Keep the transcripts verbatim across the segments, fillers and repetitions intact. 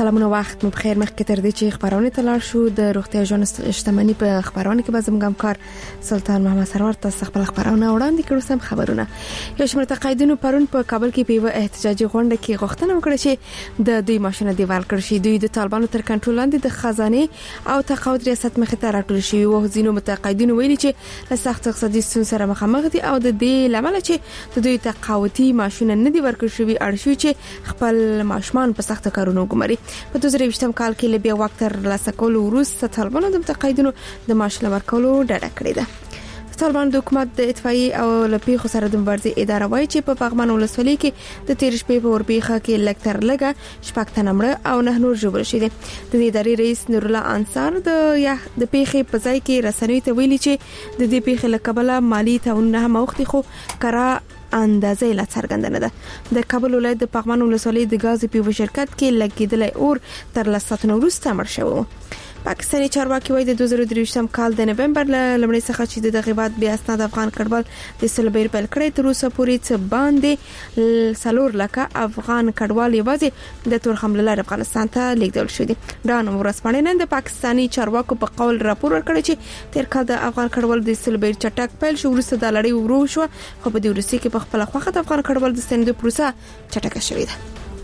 سلامونه وخت مو بخیر. مخکې تر دې چې خبرونه تلل شو د روغتیا ژوند شتمنۍ په خبرونه کې به زموږ همکار سلطان محمد سرور تاسو خپل خبرونه وړاندې کړو. سم خبرونه یو شمېر متقاعدینو پرون په کابل کې په احتجاجي غونډه کې غوښتنه وکړه چې د دوی ماشینه دیوال کړ شي. دوی د طالبانو تر کنټرول لاندې د خزانه او تقاعد ریاست مخې ته راټول شي. او ځینو متقاعدینو ویلي چې له سخت اقتصادي ستونزو سره مخامخ دي او د دې لامل چې د دوی تقاعدي ماشینه نه دی ورکړل شوی اړشوي چې خپل ماشومان په سخت کارونو ګماري. په دوه زره یوولسم کال کې له بیا وخت تر لاسه کولو وروسته طالبانو د متقاعدینو د معاش ورکولو ډډه کړې ده. طالبان د حکومت د اطفائي او لپی خو سره د مبارزې اداره وایي چې په پغمان ولسوالۍ کې د تیر شپې په وربيخه کې لکتر لګه شپږ تنمړه او نه نور جوړ شي دي. د دې ادارې رئیس نور الله انصار د یا د پیخي په ځای کې رسنوي ته ویلي چې د دې پیخي لکبله مالی تعاون هم وختي خو کرا اندازې لا څرګندنه ده. د کابل ولایت د پغمان ولسوالۍ د غاز پیو شرکت کې لګیدلې اور تر لساتونو وروسته مړ شو. پاکستاني چارواکي وایي د دوه زره درویشتم کال د نومبر لمړۍ څخه چې د غیبات بیا اسناد افغان کډوال د سلبیر پیل کړی تر اوسه پورې څه باندې سلور لکه افغان کډوال یوازې د تور حمله لپاره افغانستان ته لیږدول شوی دي. دا نو ورسپانې نن د پاکستاني چارواکو په قول راپور ورکړی چې تیر کال د افغان کډوال د سلبیر چټک پیل شو وروسته د لړۍ ورو شو خو په دې ورسې کې په خپل خوخه د افغان کډوال د ستنېدو پروسه چټکه شوې ده.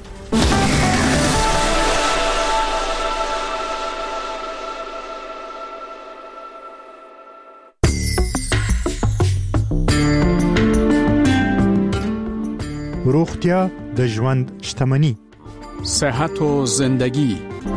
روغتیا د ژوند شتمنۍ. صحت و زندگی.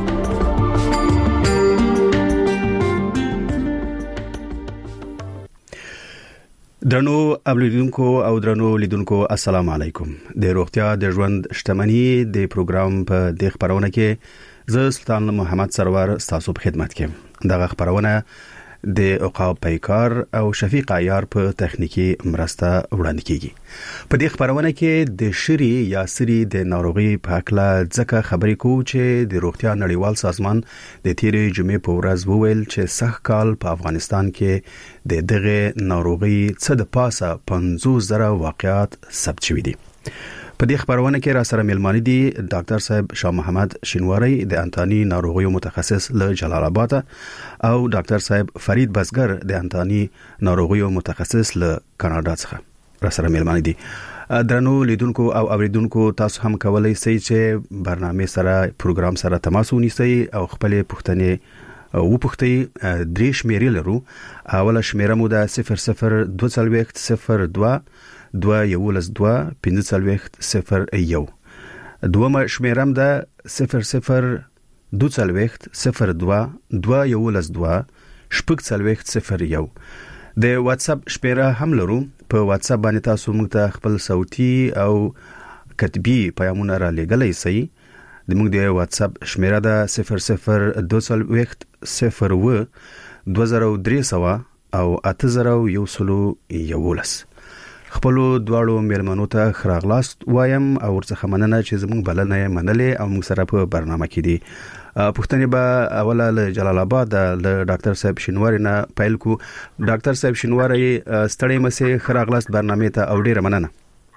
درنو اوریدونکو او درنو لیدونکو السلام علیکم. د روغتیا د ژوند شتمنۍ د پروګرام په د خبرونه کې زه سلطان محمد سرور تاسو په خدمت کې. دغه خبرونه د عقاب پیکار او شفیق عیار په تخنیکی مرسته وړاندې کیږي. په دې خبرونه کې د شری یا سری د ناروغي په اړه ځکه خبرې کوو چې د روغتیا نړیوال سازمان د تیرې جمعې په ورځ وویل چې سږ کال په افغانستان کې د دغه ناروغي څه د پاسه پنځوس زره واقعات ثبت شوي دي. په دې خبرونه کې را سره ملمانه دي ډاکټر صاحب شاه محمد شینواری د انتانی ناروغیو متخصص له جلال آباد او ډاکټر صاحب فرید بزګر د انتانی ناروغیو متخصص له کاناډا څخه را سره ملمانه دي. درنو لیدونکو او اوریدونکو تاسو هم کولای شئ چې برنامه سره پروګرام سره تماس ونیسئ او خپل پوښتنې او پوښتنې درې شمیرې لرو. اوله شمیره مو ده صفر صفر دوه څلوېښت صفر دوه دوه یولس دوه پنځه څلوېښت صفر یو. دومره شمیرم ده صفر صفر دوه څلوېښت صفر دوه دوه یولس دوه شپږ څلوېښت صفر یو. د واتس اپ شمیره هم لرو. په واتس اپ باندې تاسو موږ ته خپل صوتي او کتبي پیغامونه را لېږلی شئ. د موږ د واتس اپ شمیره ده صفر صفر دوه څلوېښت صفر اووه دوه زره درې سوه او اته زره یو سلو یولس. خپلو دواړو میلمنو ته خراغلاست وایم او ورڅخه مننه چې زموږ بلنه منلې او موږ سره په برنامه کې دي. پښتنې به اوله له جلال آباد له ډاکټر صاحب شینواری نه پیل کو. ډاکټر صاحب شینواری ستړی مسه خراغلاست برنامه ته او ډیره مننه.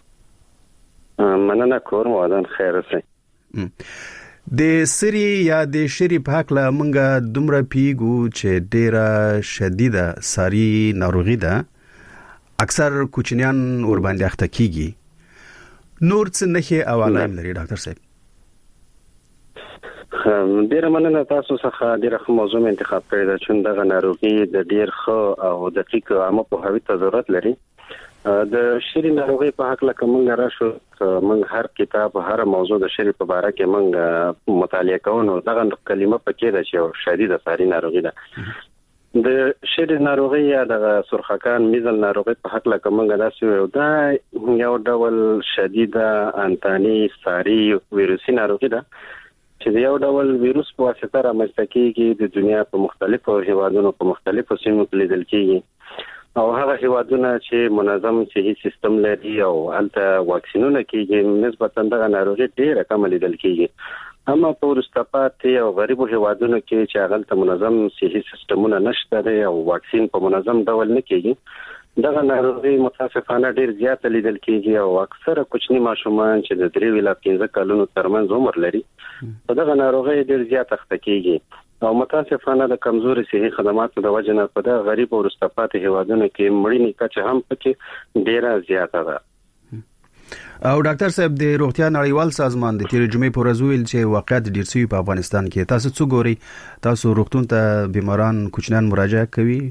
مننه کوم ودان خیر اوسئ. د سری یا د شری په حق له مونږه دومره پیګو چې ډیره شدیده ساری ناروغي ده. اکثر کوچنیان ور باندې اخته کیږي. نور څه نه هي او علائم لري ډاکټر صاحب؟ ډیره مننه تاسو څخه ډیره موضوع انتخاب کړی دا چې دغه ناروغي د ډیر ښه او دقیق عامه په هوی ته ضرورت لري. د شری ناروغي په حق لکه مونږ راشو مونږ هر کتاب هر موضوع د شری په اړه کې مونږ مطالعه کوو. دغه کلمه پکې ده چې شدیده ساری ناروغي ده. د شری ناروغي یا د سرخکان میزل ناروغي په حق لکه مونږ داسې یو دا یو ډول شدیده انتانی ساری ویروسي ناروغي ده چې یو ډول ویروس په واسطه رامنځته کیږي د دنیا په مختلفو هیوادونو په مختلفو سیمو کې لیدل کیږي او هغه هیوادونه چې منظم صحي سیستم لري او هلته واکسینونه کیږي نسبتا دغه ناروغي ډیره کم لیدل کیږي. اما په وروسته پاتې او غریبو هیوادونو کې چې هغه ته منظم صحي سیستمونه نشته او واکسین په منظم ډول نه کیږي دغه ناروغي متاسفانه ډیر زیات لیدل کیږي او اکثره کوچني ماشومان چې د درې ویلا پنځه کلونو ترمنځ عمر لري په دغه ناروغي ډیر زیات اخته کیږي او متاسفانه د کمزوري صحي خدماتو د وجه نه په دغه غریب او وروسته پاتې هیوادونو کې مړینې کچه هم پکې ډیره زیاته ده. او ډاکټر صاحب د روغتیا نړیوال سازمان د تیر جمعې پر ورځ ویل چې واقعیت ډیر سوي په افغانستان کې. تاسو څه ګوري؟ تاسو روغتون ته بیماران کوچنیان مراجعه کوي؟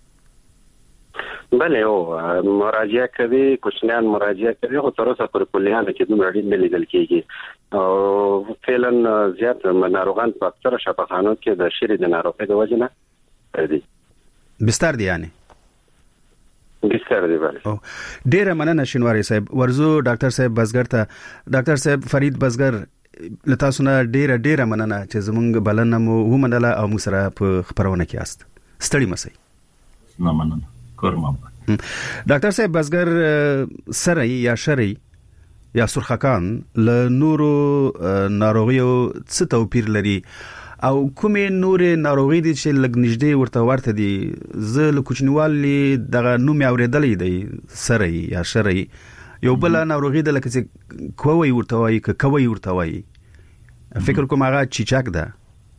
بله او مراجعه کوي، کوچنیان مراجعه کوي خو تر اوسه پر کلیانو کې دومره ډیر نه لیدل کیږي او فعلا زیات ناروغان په اکثره شفاخانو کې د شری د ناروغۍ د وجه نه دي. بستر دي یعنی بستر دی بله. او ډیره مننه شینواری صاحب. ورزو ډاکټر صاحب بزګر ته. ډاکټر صاحب فرید بزګر له تاسو نه ډیره ډیره مننه چې زمونږ بلنه مو ومنله او موږ سره په خبرونه کې یاست. ستړي مسئ. نه مننه. کورمه. ډاکټر صاحب بزګر سره یا شری یا سرخکان له نورو ناروغیو څه توپیر لري او کومې نورې ناروغي دي چې لږ نږدې ورته ورته دي؟ زه له کوچنیوالي دغه نوم یې اورېدلی دی سری یا شری. یو بل ناروغي ده لکه چې کووی ورته وایي که کووی ورته وایي، فکر کوم هغه چیچاک ده.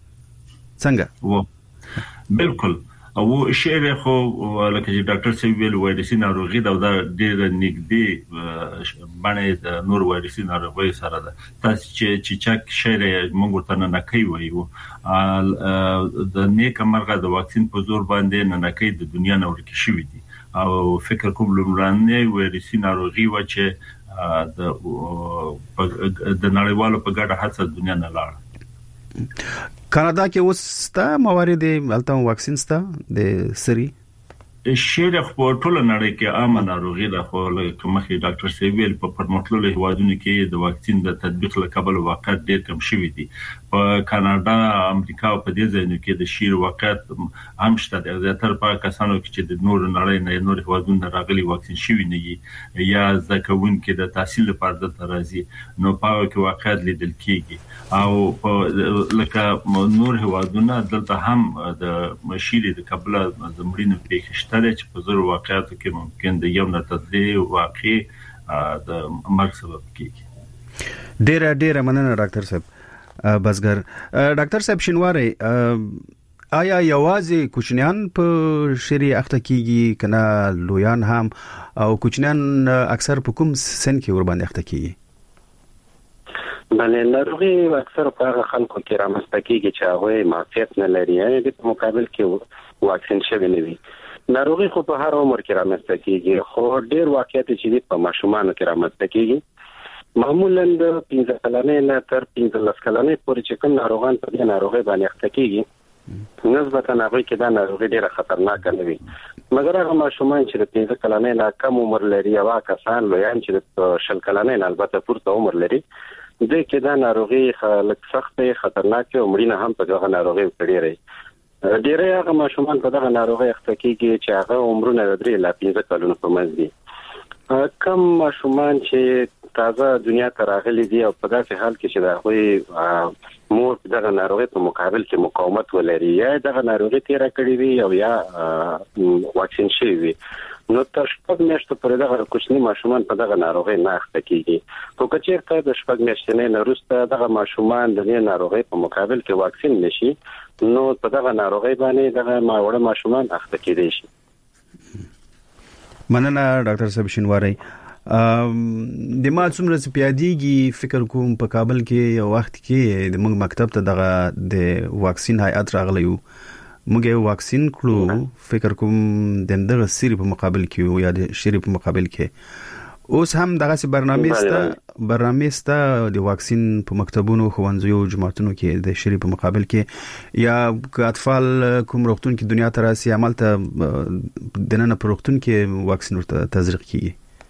څنګه؟ و بالکل. او شعر خو لکه چې ډاکټر سی ویل وایرسي ناروغي دا ډېر نږدې باندې د نور وایرسي ناروغي سره ده. تاسو چې چیچاک شعر موږ ورته نه کوي وایو د نیک مرغه د واکسین په زور باندې نه کوي د دنیا نه ورکه شوې دي او فکر کوم لومړنۍ وایرسي ناروغي و چې د د نړیوالو په ګډه هڅه دنیا نه لاړه. کاناډا کې اوس ستا موارد الته واکسین ستا د سری شیر خو ټول نړۍ کې عامه ناروغي ده خو لکه مخکې ډاکټر سیویل په پرمختللو هیوادونو کې د واکسین د تطبیق لپاره واقعیت ډېر کم شوی دی. په کاناډا، امریکا او په دې ځایونو کې د شیر واقعیت هم شته. د زیاتره په کسانو کې چې د نور نړۍ نه نور هیوادونو راغلي واکسین شوی نه وي یا ځکهون کې د تحصیل لپاره د ترازی نو په کې واقعیت لیدل کیږي او لکه نور هیوادونو دلته هم د مشیری د قبل د مړینو پیښه چې په زور واقعیاتو کې ممکن د یو نتدلی واقع د مرګ سبب کیږي. ډیره ډیره مننه ډاکټر صاحب بزګر. ډاکټر صاحب شینواری، آیا یوازې کوچنیان په شری اخته کیږي کنه لویان هم او کوچنیان اکثر په کوم سن کې ور باندې اخته کیږي؟ بله ناروغي اکثر په هغه خلکو کې رامنځته کیږي چې هغه معافیت نه لري یعنی د مقابل کې واکسین شوی نه وي. ناروغي خو په هر عمر کې رامنځته کیږي خو ډیر واقعیت چې په ماشومانو کې رامنځته کیږي. معمولا د پنځه کلنې نه تر پنځلس کلنې پورې چې کوم ناروغان په دې ناروغي باندې اخته کیږي نسبتا هغه کې دا ناروغي ډیره خطرناک نه وي. مګر هغه ماشومان چې د پنځه کلنې نه کم عمر لري او کسان لویان چې د شل کلنې نه البته پورته عمر لري د کې دا ناروغي لږ سخت خطرناک او مړینه هم په دغه ناروغي وکړي. ډیری هغه ماشومان په دغه ناروغي اخته کیږي چې هغه عمرونه درې لا پنځه کلونو په منځ دي. کم ماشومان چې تازه دنیا ته راغلي دي او په داسې حال کې چې د هغوی مور دغه ناروغي په مقابل کې مقاومت ولري یا دغه ناروغي تیره کړې وي او یا واکسین شوی وي نو تر شپږ میاشتو پورې دغه کوچني ماشومان په دغه ناروغي نه اخته کیږي. خو که چېرته د شپږ میاشتې نه وروسته دغه ماشومان د دې ناروغي په مقابل کې واکسین نشي نو په دغه ناروغي باندې دغه ماوړه ماشومان اخته کېدای شي. مننه ډاکټر صاحب شینواری. د ما څومره پیادېږي فکر کوم په کابل کې یو وخت کې د موږ مکتب ته دغه د واکسین هیئت راغلی و موږ یو واکسین کړو فکر کوم دغه سری په مقابل کې یا د شری په مقابل کې. اوس هم دغه سي برنامه ستا برنامه ستا د واکسین په مکتبونو خوانځو جماعتونو کې د شری په مقابل کې یا اطفال کوم روغتون کې دنیا ته راسي عمل ته دننه په روغتون کې واکسین ورته تزریق کیږي؟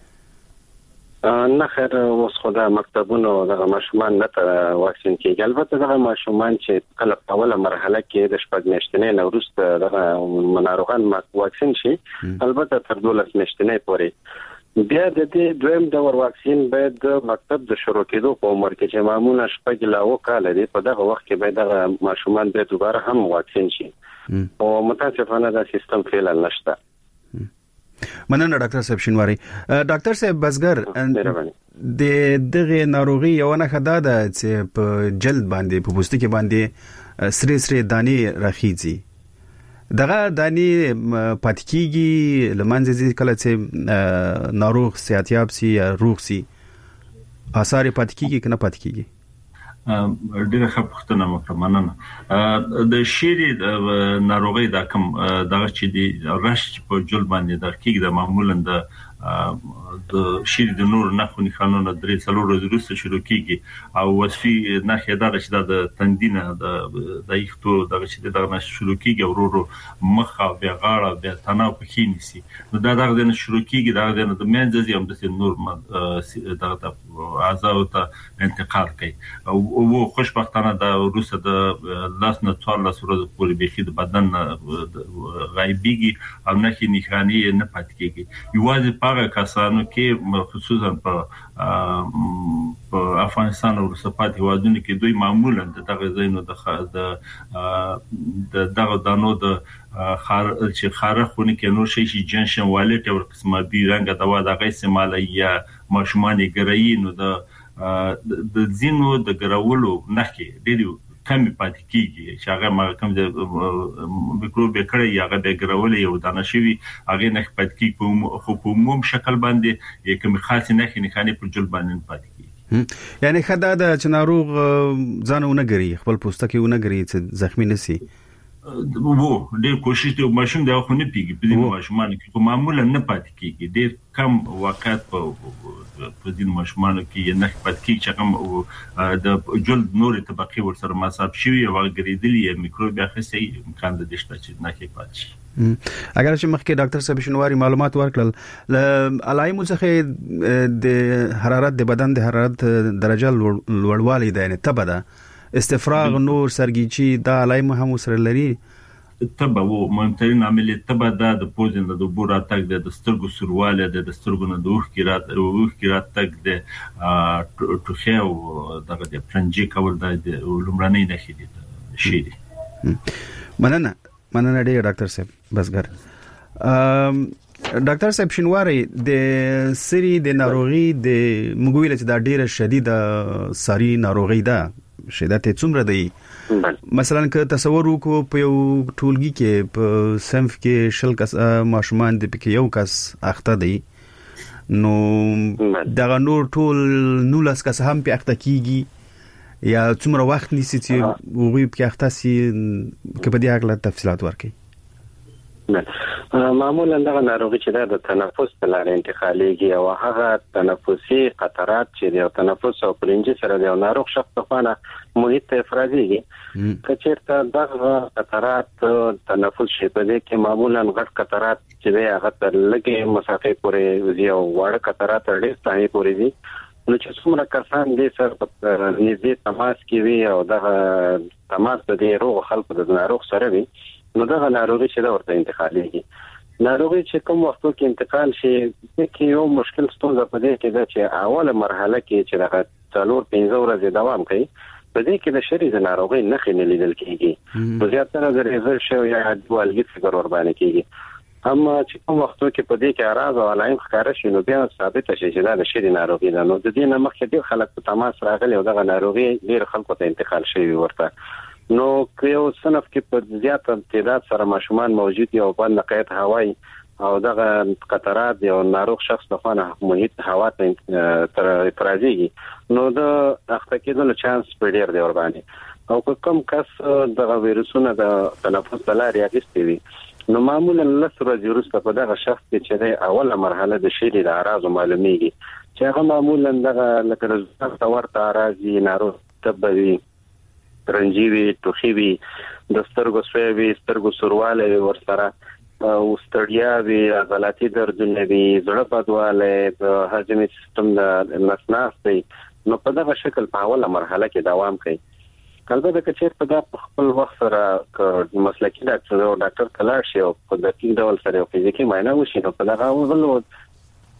نه خیر اوس خو د مکتبونو دغه ماشومان نه ته واکسین کیږي. البته دغه ماشومان چې کله په اوله مرحله کې د شپږ میاشتې نه وروسته دغه ناروغان واکسین شي البته تر دولس میاشتې پورې بیا د دې دویم ډول واکسین باید د مکتب د شروع کېدو په عمر کې چې معمولا شپږ لا اوه کاله دي په دغه وخت کې باید دغه ماشومان بیا دوباره هم واکسین شي او متاسفانه دا سیستم فعلا نشته. مننه ډاکټر صاحب شینواری. ډاکټر صاحب بزګر د دغه ناروغي یو نه خدا ده چې په جلد باندې په پوستکي باندې سری سری دانی راخیږي. دغه دانی پاتکیږي لمنځه کله چې ناروغ صحتیاب سي یا روغ سي اثر پاتکیږي کنه پاتکیږي. ډیره ښه پوښتنه وکړه، مننه. د شيري ناروغي دا کوم دغه چې د رش په جل باندې د کېږي د معمولا د د شيري د نور نخونی قانون درې څلور ورځې وروسته شروع کیږي او وصفي نخې دا چې د تندینه د دایختو دغه چې دغه شروع کیږي ورورو مخ او بیا غاړه بیا تناو په کې نسی نو دا دغه نه شروع کیږي دا د منځ هم د نور دغه اعضاء ته انتقال کوي او خوشبختانه دا وروسته د لاس نه څوار لاس ورځې پورې بيخي د بدن غایبیږي او نخې نښانی نه پات کیږي. یوازې په هغه کسانو کې خصوصا په په افغانستان او سپات هیوادونو کې دوی معمولا دغه زینو د د دغه دانو د خار چې خارخونه کې نور شي چې جنشن والټ او قسمه بي رنګ دوا دغه استعمال یا ماشومان ګرایي نو د د زینو د ګراولو نخې ډېر کم پاتې کیږي چې هغه ما کوم د میکروب کړي هغه د ګرولې یو دانه شوی هغه نه پاتې کیږي په خو په عموم شکل باندې کوم خاص نه خني خاني په جل باندې پاتې کیږي. یعنی خدای د چناروغ ځانونه غري خپل پوستکي ونه غري چې زخمی نسی وو ډېر کوشش دی ماشوم دا خو نه پیږي په دې ماشومان کې معمولا نه پاتې کیږي ډېر کم وخت په په دې ماشومان کې نه پاتې کیږي چې کوم د جلد نور طبقه ور سره مصاب شوی او غریدلی میکروب اخیسي امکان د دشته چې نه کې پاتې شي. اگر چې مخکې ډاکټر صاحب شنواری معلومات ورکړل علایمو څخه د حرارت د بدن د حرارت درجه لوړوالی ده نه تبه ده استفراغ نور سرګیچی دا علایم هم سره لري تبه وو مهمترین عامل تبه دا د پوزن د بورا تک د سترګو سرواله د سترګو نه دوه کیرات او کیرات تک د ټوخه او دغه د پرنجي کول د لومړنۍ نه خېدي شي دي. مننه مننه ډیر ډاکټر صاحب بسګر. ډاکټر صاحب شینواری د سری د ناروغي د مګویل چې دا ډیره شدیده ساری ناروغي ده شدت څومره دی مثلا که تصور وکړو په یو ټولګي کې په صنف کې شل کس ماشومان د پکې یو کس اخته دی نو دا نور ټول نولس کس هم په اخته کیږي یا څومره وخت نیسي چې وګړي په اخته سي کې په دې اړه تفصيلات ورکړي. معمولا دغه ناروغي چې د تنفس په لارې انتقالېږي او هغه تنفسي قطرات چې د تنفس او پرنجي سره د ناروغ شخص په خانه محیط ته افرازيږي کچېرته دغه قطرات تنفس شي په دې کې معمولا غټ قطرات چې هغه تر لږه مسافه پورې وزي او وړ قطرات ډېر ستاني پورې دي نو چې څومره کسان دې سره نږدې تماس کوي او دغه تماس د روغ خلکو د ناروغ سره وي نو دغه ناروغي چې دا ورته انتقالېږي. ناروغي چې کوم وخت کې انتقال شي کې یو مشکل ستونزه په دې کې ده چې اوله مرحله کې چې دغه څلور پنځه ورځې دوام کوي په دې کې د شری د ناروغي نښې نه لیدل کېږي په زیاتره د ریزر شو یا دوالګي فکر ور باندې کېږي اما چې کوم وخت کې په دې کې اعراض او علائم ښکار شي نو بیا ثابت شي چې دا د شری ناروغي ده. نو د دې نه مخکې ډېر خلک په تماس راغلي او دغه ناروغي ډېر خلکو ته انتقال شوی ورته نو یو صنف کې په زیات تعداد سره ماشومان موجود یو بل نقایت هوایی او دغه قطرات یو ناروغ شخص په خانه محیط هوا ته تر افرازيږي نو د اخته کېدل چانس په ډیر دی ور باندې او کوم کس دغه ویروسونه د تنفس په لارې اخیستي وي نو معمولا لس ورځې وروسته په دغه شخص کې چې اوله مرحله د شری د اعراض معلومیږي چې هغه معمولا دغه لکه رزق ورته اعراضي ناروغ تبوي رنجيوي ټوخيوي د سترګو سوي سترګو سرواله ورسره او ستړیا وي عضلاتي دردونه وي زړه بدواله د هضمي سیستم د نسناستي نو په دغه شکل په اوله مرحله کې دوام کوي. کله چې چیرته د خپل وخت سره مسلکي ډاکټر او ډاکټر کلاړ شي او په دقیق ډول سره فزیکی معاینه وشي نو په دغه ول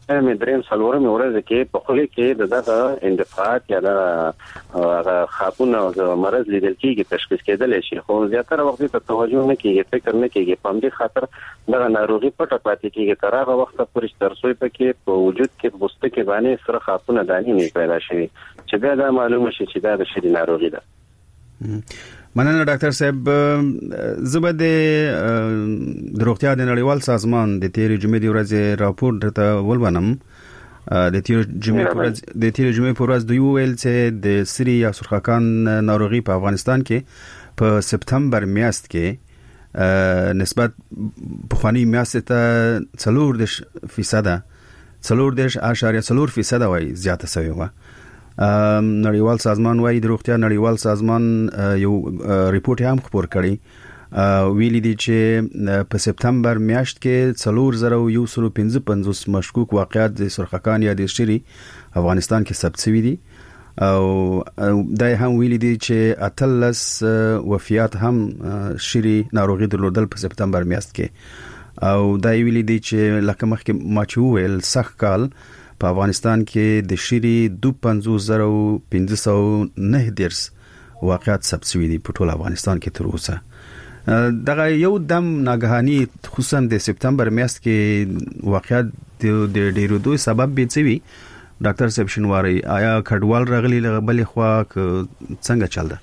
مې دریم څلورم ورځ کې په خله کې دغه اندفاعات یا د خاپونه او مرض لیدل کېږي تشخیص کېدل شي خو زیاتره وخت ته توجه نه کېږي فکر نه کېږي په دې خاطر دغه ناروغي پټه پاتې کېږي تر هغه وخت پورې ترڅو پکې په وجود کې بوسته کې باندې سره خاپونه دانی نه پیدا شي چې بیا دا معلومه شي چې دا د شری ناروغي ده. مننه ډاکټر صاحب زبد د روغتیا د نړیوال سازمان د تیر جمعې د ورځې راپور درته ولونم د تیر جمعې پر ورځ د تیر جمعې پر ورځ دوی ویل چې د سری یا سرخکان ناروغي په افغانستان کې په سپتمبر میاشت کې نسبت بخوانی میاشت ته څلور فیصد څلور دش اشاریه څلور فیصد وای زیاته شوی و. نړیوال سازمان وايي د روغتیا نړیوال سازمان یو ریپورت هم خبر کړی ویلي دی چې په سپتمبر میاشت کې څلور زره یو سل پنځه پنځوس مشکوک واقعات د سرخکان یا د شری افغانستان کې ثبت شوي دي او دا هم ویلي دی چې اتلس وفیات هم شری ناروغي درلودل په سپتمبر میاشت کې او دا ویلي دی چې لکه مخکې ما چې ویل سخت کال په افغانستان کې د شری دوه پنځوس زره پنځه سوه نه دیرش واقعات ثبت شوي دي په ټول افغانستان کې تر اوسه. دغه یو دم ناګهاني خصوصا د سپتمبر میاشت کې واقعات د ډیرو دوی سبب به څه وي ډاکټر صاحب شنواری آیا کډوال راغلي لغبل خوا څنګه چل ده؟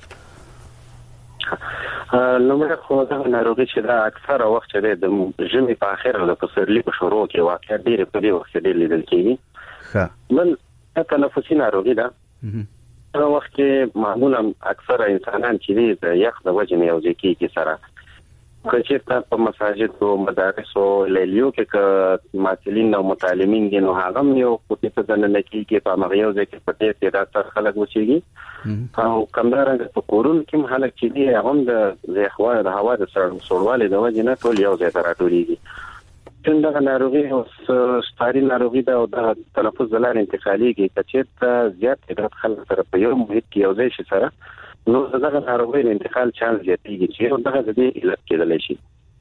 لمړه خو دا ناروغي چې دا اکثره وخت چې د ژمي په اخر او د پسرلي په شروع کې واقعات ډیر په دې وخت کې لیدل کېږي. بل تنفسي ناروغي ده هغه وخت کې معمولا اکثره انسانان چې د یخ د وجې نه یو ځکه کې سره کچې په مساجد او مدارس او لیلیو کې ک معلمین او متعلمین دي نو هغه یو کوټه ته د نکی کې په مغیو ځکه په دې کې راځي خلک وچیږي او کمدارنګ په کورون کې خلک چې دي هغه د زهوا د هوا د سړوالي د وجې نه ټول یو ځای ته راټولېږي. څنګه ناروغي او ستاري ناروغي دا او د تنفس د لارې انتقالي کې چې زیات عدد خلک سره په یو محیط کې یو ځای شي سره نو دغه ناروغي د انتقال چانس زیاتېږي چې دغه د دې علت کېدلی شي.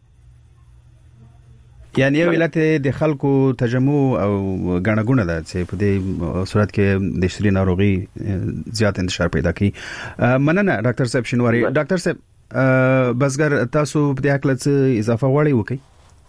یعنی یو علت د خلکو تجمع او غنغونه ده چې په دې صورت کې د شری ناروغي زیات انتشار پیدا کوي. مننه ډاکټر صاحب شنواری. ډاکټر صاحب بسګر تاسو په دې اړه څه اضافه غواړئ وکړئ؟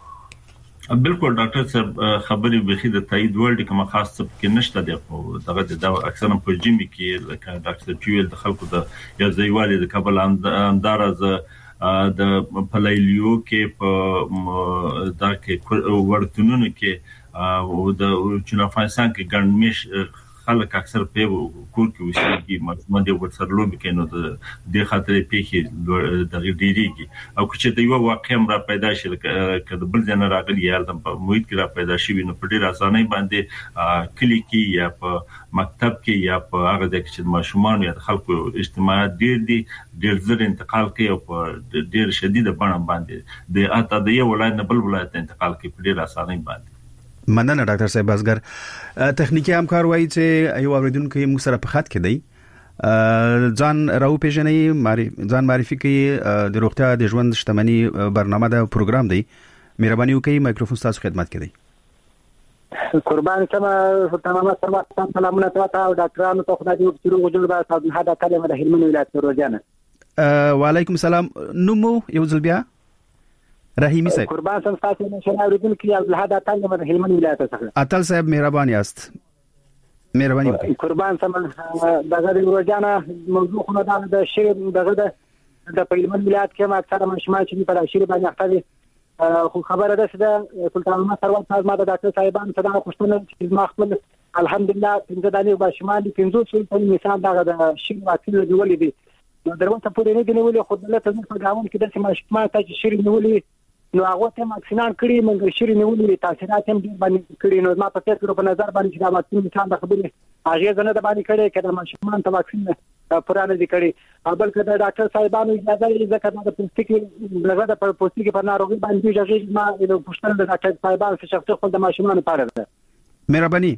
بالکل ډاکټر صاحب خبرې به د تایید ورډ کومه خاص څه کې نشته دی خو دغه د اکثرا په جیمي کې لکه ډاکټر چویل د خلکو د یا ځایوالي د کابل انداز د پلایلیو کې په دا کې ورتونونو کې او د چین افغانستان کې ګڼمش خلک اکثر په کور کې وسیږي مې د ورسره لوب کې نو د دې خاطرې پیخي د ډیریږي او چې د یو واقع را پیدا شي کله بل ځنه راغلی یا د محیط کې را پیدا شي نو په ډیر اسانه باندې کلی کې یا په مکتب کې یا په هغه ځای کې چې ماشومان یا خلکو اجتماعات ډیر دي ډیر زر انتقال کوي او په ډیر شدید بڼه باندې د اته د یو ولایت نه بل ولایت انتقال کوي په ډیر اسانه باندې. مننه ډاکټر صاحب بازګر. تخنیکی همکار وایي چې یو اوریدونکو موږ سره په خط کې دی ځان راو پیژنې ځان معرفي کوي د روغتیا د ژوند شتمنۍ برنامه دا پروګرام دی مهرباني وکړئ مایکروفون تاسو خدمت کې دی. قربان کما تمام سلام سلامونه تاسو او ډاکټرانو ته خدای دې وکړي وجود به تاسو هدا کلمه د هلمند ولایت روزانه. وعلیکم السلام. نومو یو ځل بیا رحیمی صاحب. قربان سم تاسو نه شنه اوریدونکو عبد الحد اتل د هلمند ولایت څخه. اتل صاحب مهرباني است. مهرباني وکړئ. قربان سم دغه روزانه موضوع خو نه د شیر دغه د هلمند ولایت کې اکثره مشمال چې په شیر باندې اخته خو خبره ده چې سلطان محمد سروان صاحب ما د ډاکټر صاحبان څخه خوشتنه چې ما خپل الحمدلله پنځه دانې په شمال دي پنځه څو په مثال دغه د شیر واکسین جوړې دي نو دروازه پورې نه دی نیولې خو دلته څنګه غاون کې د سیمه ته شیر نیولې نو هغه ته ماکسینان کړی منګ شری نیولې تاثیرات هم ډیر باندې کړی نو ما په فکر په نظر باندې چې دا واکسین مثال د خبرې هغه ځنه د باندې کړی کړه ماشومان ته واکسین پرانه دي کړی اول کله ډاکټر صاحبانو اجازه یې ځکه د پوستکي لږه د پوستکي په ناروغي باندې ځکه ما د پوښتنه د ډاکټر صاحبانو څخه شخصي خپل د ماشومان لپاره ده. مهرباني.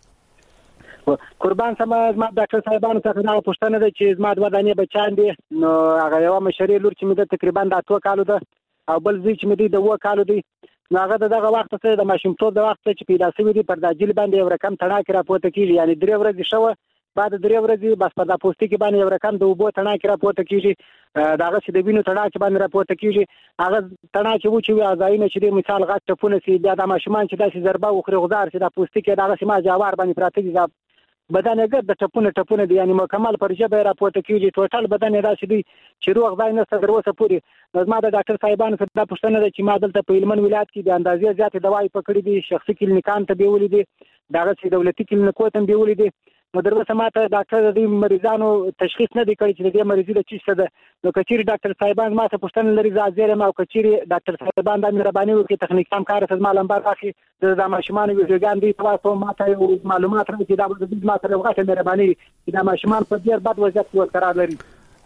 قربان سم ما ډاکټر صاحبانو څخه دا پوښتنه ده چې زما د ودانې بچان دي نو هغه یو مشري لور چې مې د تقریبا د اتو کالو ده او بل ځای چې مې د و کالو دی هغه دغه وخت ته د ماشومتوب د وخت چې پیدا شوی دی پر د جیل باندې یو رقم تڼاکې راپورته کیږي، یعنی درې ورځې شوه بعد درې ورځې بس په د پوستکي باندې یو رقم د اوبو تڼاکې راپورته کیږي، دغه چې د وینو تڼاکې باندې راپورته کیږي، هغه تڼاکې و چې اعضایونه چې د مثال غټ ټپونه سي بیا د ماشومان چې داسې ضربه وخوري غزار چې د پوستکي دغه سیمه جوار باندې پراته دي بدن یې د ټپونه ټپونه دي، یعنی مکمل پر ژبه راپورته کیږي، ټوټل بدن یې داسې دی چې روغ ځای نه ستر وسه پوری. زما د ډاکټر صاحبانو سره د پښتنه ده چې ما دلته په هلمند ولایت کې د اندازې زیاتې دوايي پکړې دي، شخصي کلینیکان ته بیولې دي، دغه چې دولتي کلینیکو ته بیولې دي، نو دروسه ماته ډاکټر د مریضانو تشخیص نه دی کړی چې د مریضي د چی څه ده. نو کچيري ډاکټر صاحبان ماته پښتنه لري زازره ما او کچيري ډاکټر صاحبان د مهرباني وکړي تخنیک هم کار ته مالمبر راخي د ماشومان ویډیوګان دی تاسو ماته معلومات راکړي دا د ماته وغوښته مهرباني چې د ماشومان په ډیر بد وضعیت کې قرار لري.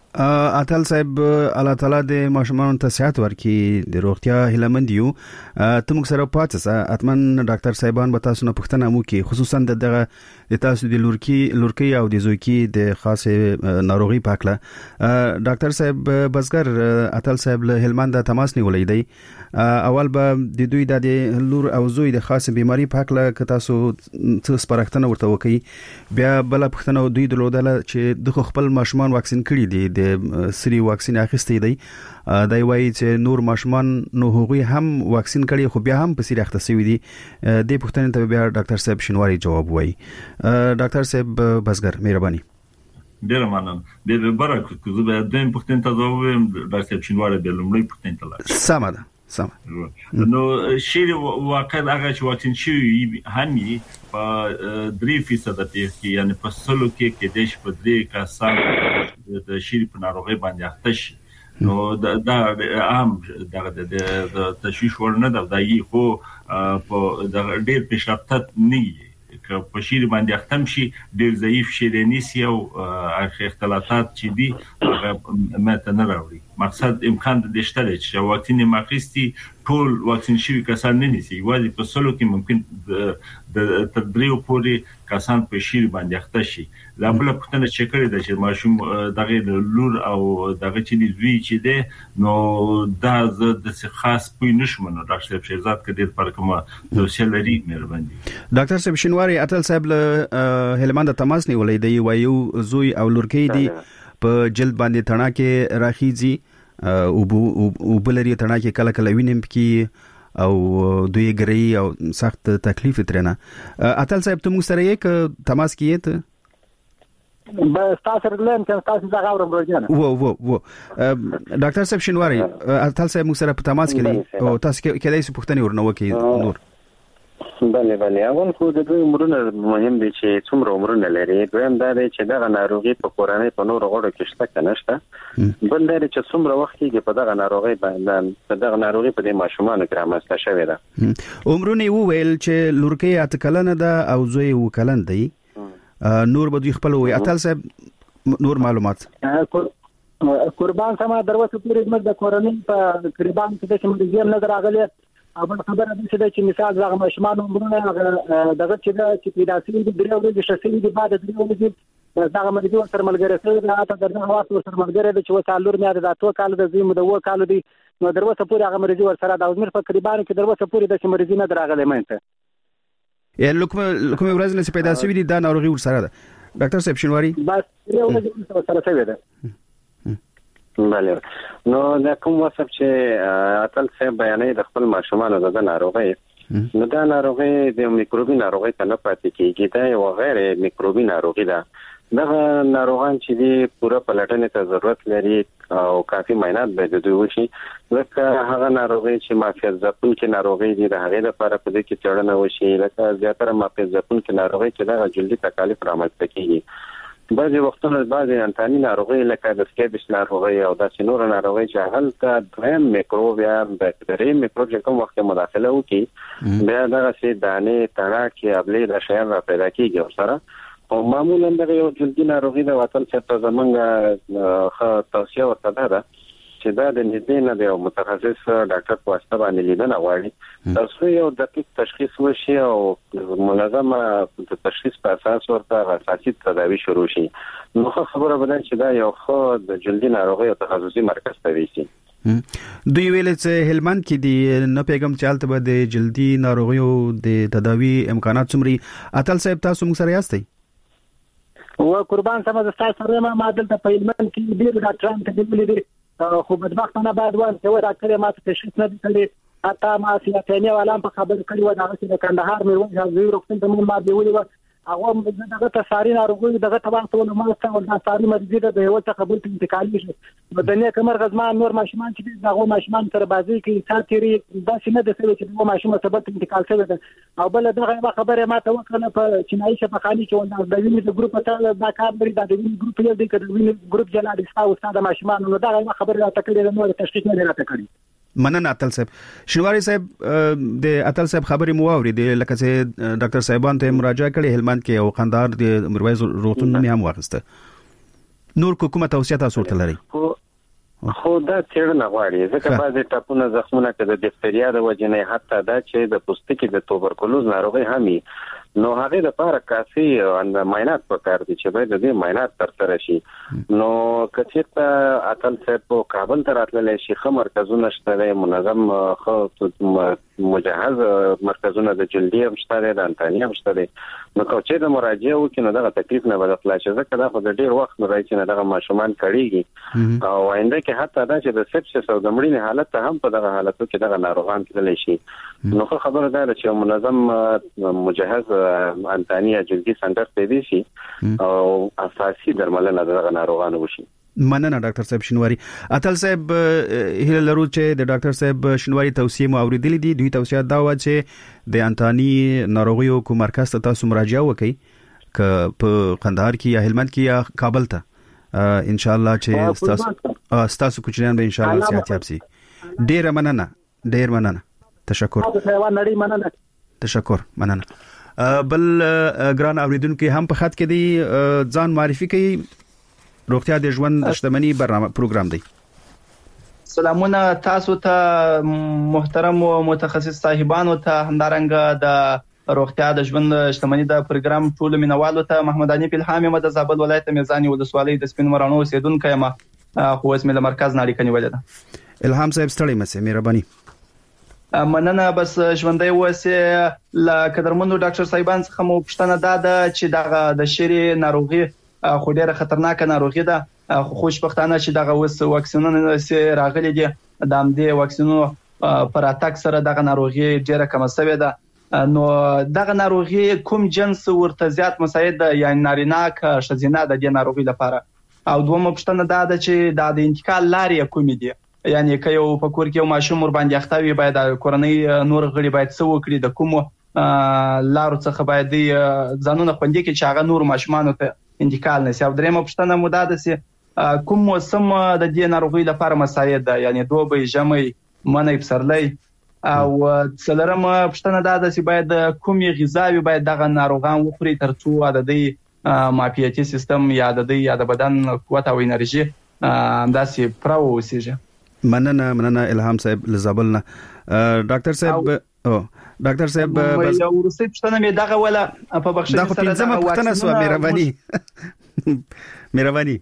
اتل صاحب الله تعالی د ماشومان ته صحت ورکړي، د روغتیا هیلمند یو ته موږ سره پاتې اتمن ډاکټر صاحبان به تاسو نه پوښتنه مو کې خصوصا دغه د تاسو د لورکی لورکی او د زوکی د خاصه ناروغي پاکله. ډاکټر صاحب بزګر اتل صاحب له هلمند تماس نیولې دی، اول به د دوی د لور او زوی د خاصه بیماری پاکله که تاسو څه سپارښتنه ورته وکړي، بیا بل پوښتنه دوی درلودله چې د خپل ماشومان واکسین کړي دي د سری واکسین اخیستي دی، دا وایي چې نور ماشومان نو هغوی هم واکسین کړي خو بیا هم په سری اخته شوی دي. د پوښتنې ته بیا ډاکټر صاحب شینواری جواب وایي. ډاکټر صاحب بزګر مهرباني. ډیر مننه. د برکت کو زه به د پوښتنې ته ځواب وایم، ډاکټر صاحب شینواری د لومړی پوښتنې ته لاړ. سمه ده سمه. نو شیر واقع هغه چې واکسین شوی همي په درې فیصد کې، یعنی په سلو کې کې دیش په درې کسان د شیر په ناروغي باندې اخته شي، نو دا عام دغه د تشویش ورنه ده، دا یي خو په د ډیر پیشرفته نه که په شیر باندې ختم شي ډیر ضعیف شیرینیسی او اختلافات چې دي هغه ماته نه راوړي. مقصد امکان د شته چې واکسین ماخستی ټول واکسین شوی کسان نه نيسي، وایي په سلو کې ممکن د تر دریو پورې کسان په شیر باندې اخته شي. لا بل پښتنه چې کړی د چې ماشوم دغه لور او دغه چې دی زوی چې دی نو دا د خاص پوی نشمنو. ډاکټر شهزاد کډیر پر کومه توصیه لري مهرباني. ډاکټر صاحب شینواری اتل صاحب له هلمند تماس نیولې دی، وایو زوی او لورکی دی په جلد باندې تڼاکې راخیږي او او بلری تڼاکې کله کله وینم کې او دوی ګری او سخت تکلیف ترنه. اتل صاحب ته موږ سره یک تماس کیته بس تاسو رلم چې تاسو څنګه اورم روزنه و و و ډاکټر صاحب شینواری اتل صاحب موږ سره په تماس کې دي او تاسو کې کله څه پوښتنه ورنه وکي نور. بله بله اول خو د دوی عمرونه مهم دي چې څومره عمرونه لري، دویم دا دی چې دغه ناروغي په کورنۍ په نور غړو کې شته کنه شته، بل دا چې څومره وخت کې په دغه ناروغي باندې په دغه ناروغي په دې ماشومانو کې رامنځته شوې ده. عمرونه وویل چې لورکی اته کلن ده او زوی و کلن دی، نور به دوی خپل وي. اتل صاحب نور معلومات قربان سما دروازه پوری زموږ د کورنۍ په قربان کې د کوم نظر راغلی اول خبره ده چې مثال زغه ماشومان عمرونه دغه چې د چې پیدا شوی د درې ورځې شخصي د بعد درې ورځې دغه مرګ ور سره ملګری سره دا ته درنه واس ور سره ملګری د چې وسالور نه د اتو کال د زیم د و کال دی، نو دروازه پوری هغه مرګ ور سره د عمر په قربان کې دروازه پوری د مرګ نه دراغله مینته یعنی لکه لکه ورځ نه پیدا شوی د ناروغي ور سره ده. ډاکټر صاحب شینواری بس یو ورځ سره شوی ده. بله نو دا کوم وصف چې اتل صاحب بیانې د خپل ماشومانو د ناروغي، نو دا ناروغي د میکروبي ناروغي ته نه پاتې کیږي، دا یو غیر میکروبي ناروغي ده. دغه ناروغان چې دی پوره پلټنې ته ضرورت لري او کافي معاینات به د دوی وشي، ځکه هغه ناروغي چې مافیت ځپونکې ناروغي دي د هغې لپاره په دې کې څېړنه وشي، لکه زیاتره مافیت ځپونکې ناروغي چې دغه جلدي تکالیف رامنځته کیږي. بعضې وختونه بعضې انتاني ناروغي لکه د سکیبس ناروغي او داسې نور ناروغي چې هلته دویم میکروب یا باکتریم میکروب چې کوم وخت مداخله وکړي بیا دغسې دانې تڼاکې ابلې دا شیان را پیدا کېږي ورسره، او معمولا دغه یو جلدي ناروغي د وطن چې ته زمونږ ښه توصیه ورته دا ده چې دا د نږدې نه د یو متخصص ډاکټر په واسطه باندې لیدنه غواړي، ترڅو یو دقیق تشخیص وشي او منظمه د تشخیص په اساس ورته اساسي تداوی شروع شي. نو خبره ده چې دا یو ښه د جلدي ناروغي او تخصصي مرکز ته ویسي. دوی ویل چې هلمند کې دی نه پیغام چالت به د جلدی ناروغیو د تداوی امکانات څومره اتل صاحب تاسو موږ سره یاستئ و قربان سم د تاسو سره ما معدل ته په هلمند کې ډیر ډاکټران ته دی دي خو بدبختانه بعد وان چې و ډاکټر ما ته تشخیص نه دی حتی ما سیاتنی ولام په خبر کړی و دا چې د کندهار مې وځي زوی روغتون ته مون ما دی ویل هغه دغه ته ساري ناروغي دغه ته وخت ول ما څنګه دا ساري مرضی ده یو څه قبول ته انتقالي شي بدنه کمر غزمان نور ماشومان چې دغه ماشومان سره بازي کوي ساتيري دا څه نه د څه چې دغه ماشومان سبب انتقال شوی ده او بل دغه خبره ما ته وکړه په چینایي شفقاني کې ول د وینې د ګروپ ته دا کار لري د وینې ګروپ یو دی کډ وینې ګروپ جلا دي تاسو استاد ماشومان نو دا خبره راته کړې نو تشخیص نه راته کړی مننه اتل صاحب شنواری صاحب د اتل صاحب خبرې مو اوري د لکه چې ډاکټر صاحبان ته مراجعه کړې هلمند کې او قندهار د مرویز روغتون نه هم واخسته نور کومه توصیه تاسو ورته لري خو دا څېړنه غواړي ځکه بعضې ټاپونه زخمونه که د دیفتریا د وجې نه حتی دا چې د پوستکي د توبرکلوز ناروغي هم نو هغه د لپاره کافي معاینات پکار دي چې باید د معاینات ترسره شي نو کچېته اتل صاحب په کابل ته راتللی شي ښه مرکزونه شته دی منظم ښه مجهز مرکزونه د جلدي هم شته دی د انتاني هم شته دی نو که چېرته مراجعه وکړي نو دغه تکلیف نه به د خلاص شي ځکه دا خو د ډېر وخت نه راځي چې نه دغه ماشومان کړېږي او آینده کې حتی دا چې د سپسس او د مړینې حالت ته هم په دغه حالتو کې دغه ناروغان تللی شي نو خو خبره دا ده چې منظم مجهز انتاني یا جلدي سنټر ته دی شي او اساسي درملنه دغه ناروغانو وشي مننه ډاکټر صاحب شنواری اتل صاحب هله لرو چې د ډاکټر صاحب شنواری توصیه مو اوریدلې دي دوی توصیه دا و چې د انتاني ناروغیو کو مرکز ته تاسو مراجعه وکړئ ک په قندهار کې یا هلمند کې یا کابل ته ان شاء الله چې تاسو تاسو کوچنیان به ان شاء الله صحت یاب شي ډیر مننه ډیر مننه تشکر تشکر مننه بل ګران اوریدونکو هم په خط کې دی ځان معرفي کوي روغتیا د ژوند شتمنۍ برنامه پروګرام دی سلامونه تاسو ته محترم او متخصص صاحبانو ته همدارنګه د روغتیا د ژوند شتمنۍ د پروګرام ټول مینوالو ته محمد انیف الهام یم د زابل ولایت میزانی ولسوالۍ د سپین مرانو اوسیدونکو یم خو اسمه له مرکز نه اړیکه نیولې ده الهام صاحب ستړي مشه مهرباني مننه بس ژوندۍ وسه ل قدرمنو ډاکټر صاحبان څخه مو پښتنه ده چې دغه د شری ناروغي خو ډیره خطرناک ناروغي ده خو خوشبختانه چې دغه وس واکسینونه سي راغلي دي د امدې واکسینونو پر اتاک سره دغه ناروغي ډیره کم شوې ده نو دغه ناروغي کوم جنس ورته زیات مساعد ده یا نارینه کا شزینه د دې ناروغي لپاره او دومره پښتنه ده چې د انتقال لارې کومې دي یعنی که یو په کور کې یو ماشوم ور باندې اختوي باید کورنۍ نور غړي باید څه وکړي د کوم لارو څخه باید ځانونه خوندي کې چې هغه نور ماشومان ته انتقال نشي او درېمه پښتنه موده ده چې کوم موسم د دې ناروغي لپاره مساعد ده یعنی دوبی ژمی منی پسرلی او څلورم پښتنه ده چې باید کومې غذاوي باید دغه ناروغان وخوري ترڅو د دې معافیتي سیستم یا د دې یا د بدن قوت او انرژي همداسې پراو وسیږي مننه مننه الهام صاحب لزابلنا ډاکټر صاحب او ډاکټر صاحب بس یو ورسې پښتنه مې دغه ولا په بخښنه سره دا پنځمه پښتنه سو مهرباني مهرباني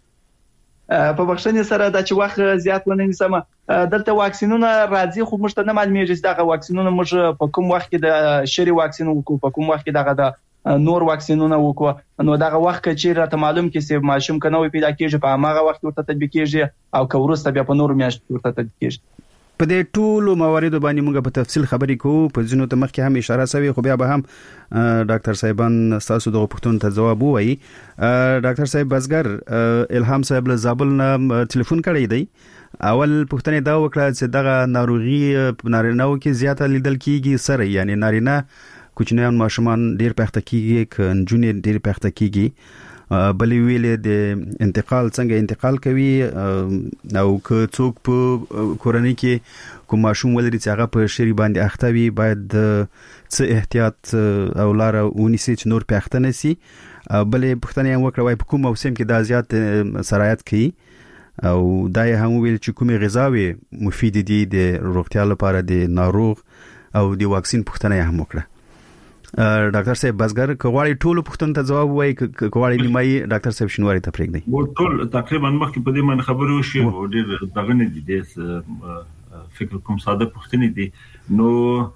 په بخښنه سره د چې وخت زیات ونه نیسم دلته واکسینونه راځي خو موږ ته نه معلومیږي چې دغه واکسینونه موږ په کوم وخت کې د شری واکسین وکړو په کوم وخت کې دغه د نور واکسینونه وکړو نو دغه وخت چې راته معلوم کې چې ماشوم کنه وي پیدا کیږي په هغه وخت ورته تطبیق کیږي او که ورسته بیا په نور میاشتو ورته تطبیق کیږي په دې ټولو مواردو باندې موږ په تفصیل خبرې کوو په ځینو ته مخکې هم اشاره شوی خو بیا به هم ډاکټر صاحبان تاسو دغه پوښتنو ته جواب وایي ډاکټر صاحب بزګر الهام صاحب له زابل نه ټلیفون کړی دی اول پوښتنه دا وکړه چې دغه ناروغي په نارینه‌و کې زیاته لیدل کیږي سره یعنی نارینه کوچنیان ماشومان ډیر پخته کیږي ک انجونې ډیر پخته کیږي بلې ویلې د انتقال څنګه انتقال کوي او که څوک په کورنۍ کې کوم ماشوم ولري چې هغه په شری باندې اختوي باید څه احتیاط او لار ونیسي چې نور پخته نشي بلې پښتنه هم وکړه وای په کوم موسم کې دا زیات سرایت کوي او دا هم ویل چې کومه غذاوي مفید دي د روغتیا لپاره د ناروغ او د واکسین پښتنه هم وکړه ډاکټر صاحب بزګر کغواړي ټول پښتون ته جواب وایي کغواړي نیمایي ډاکټر صاحب شنواری ته پرېږدي و ټول تقریبا مخکې په دې باندې خبرې وشي او ډېر دغه نه دي د فکر کوم ساده پښتني دي نو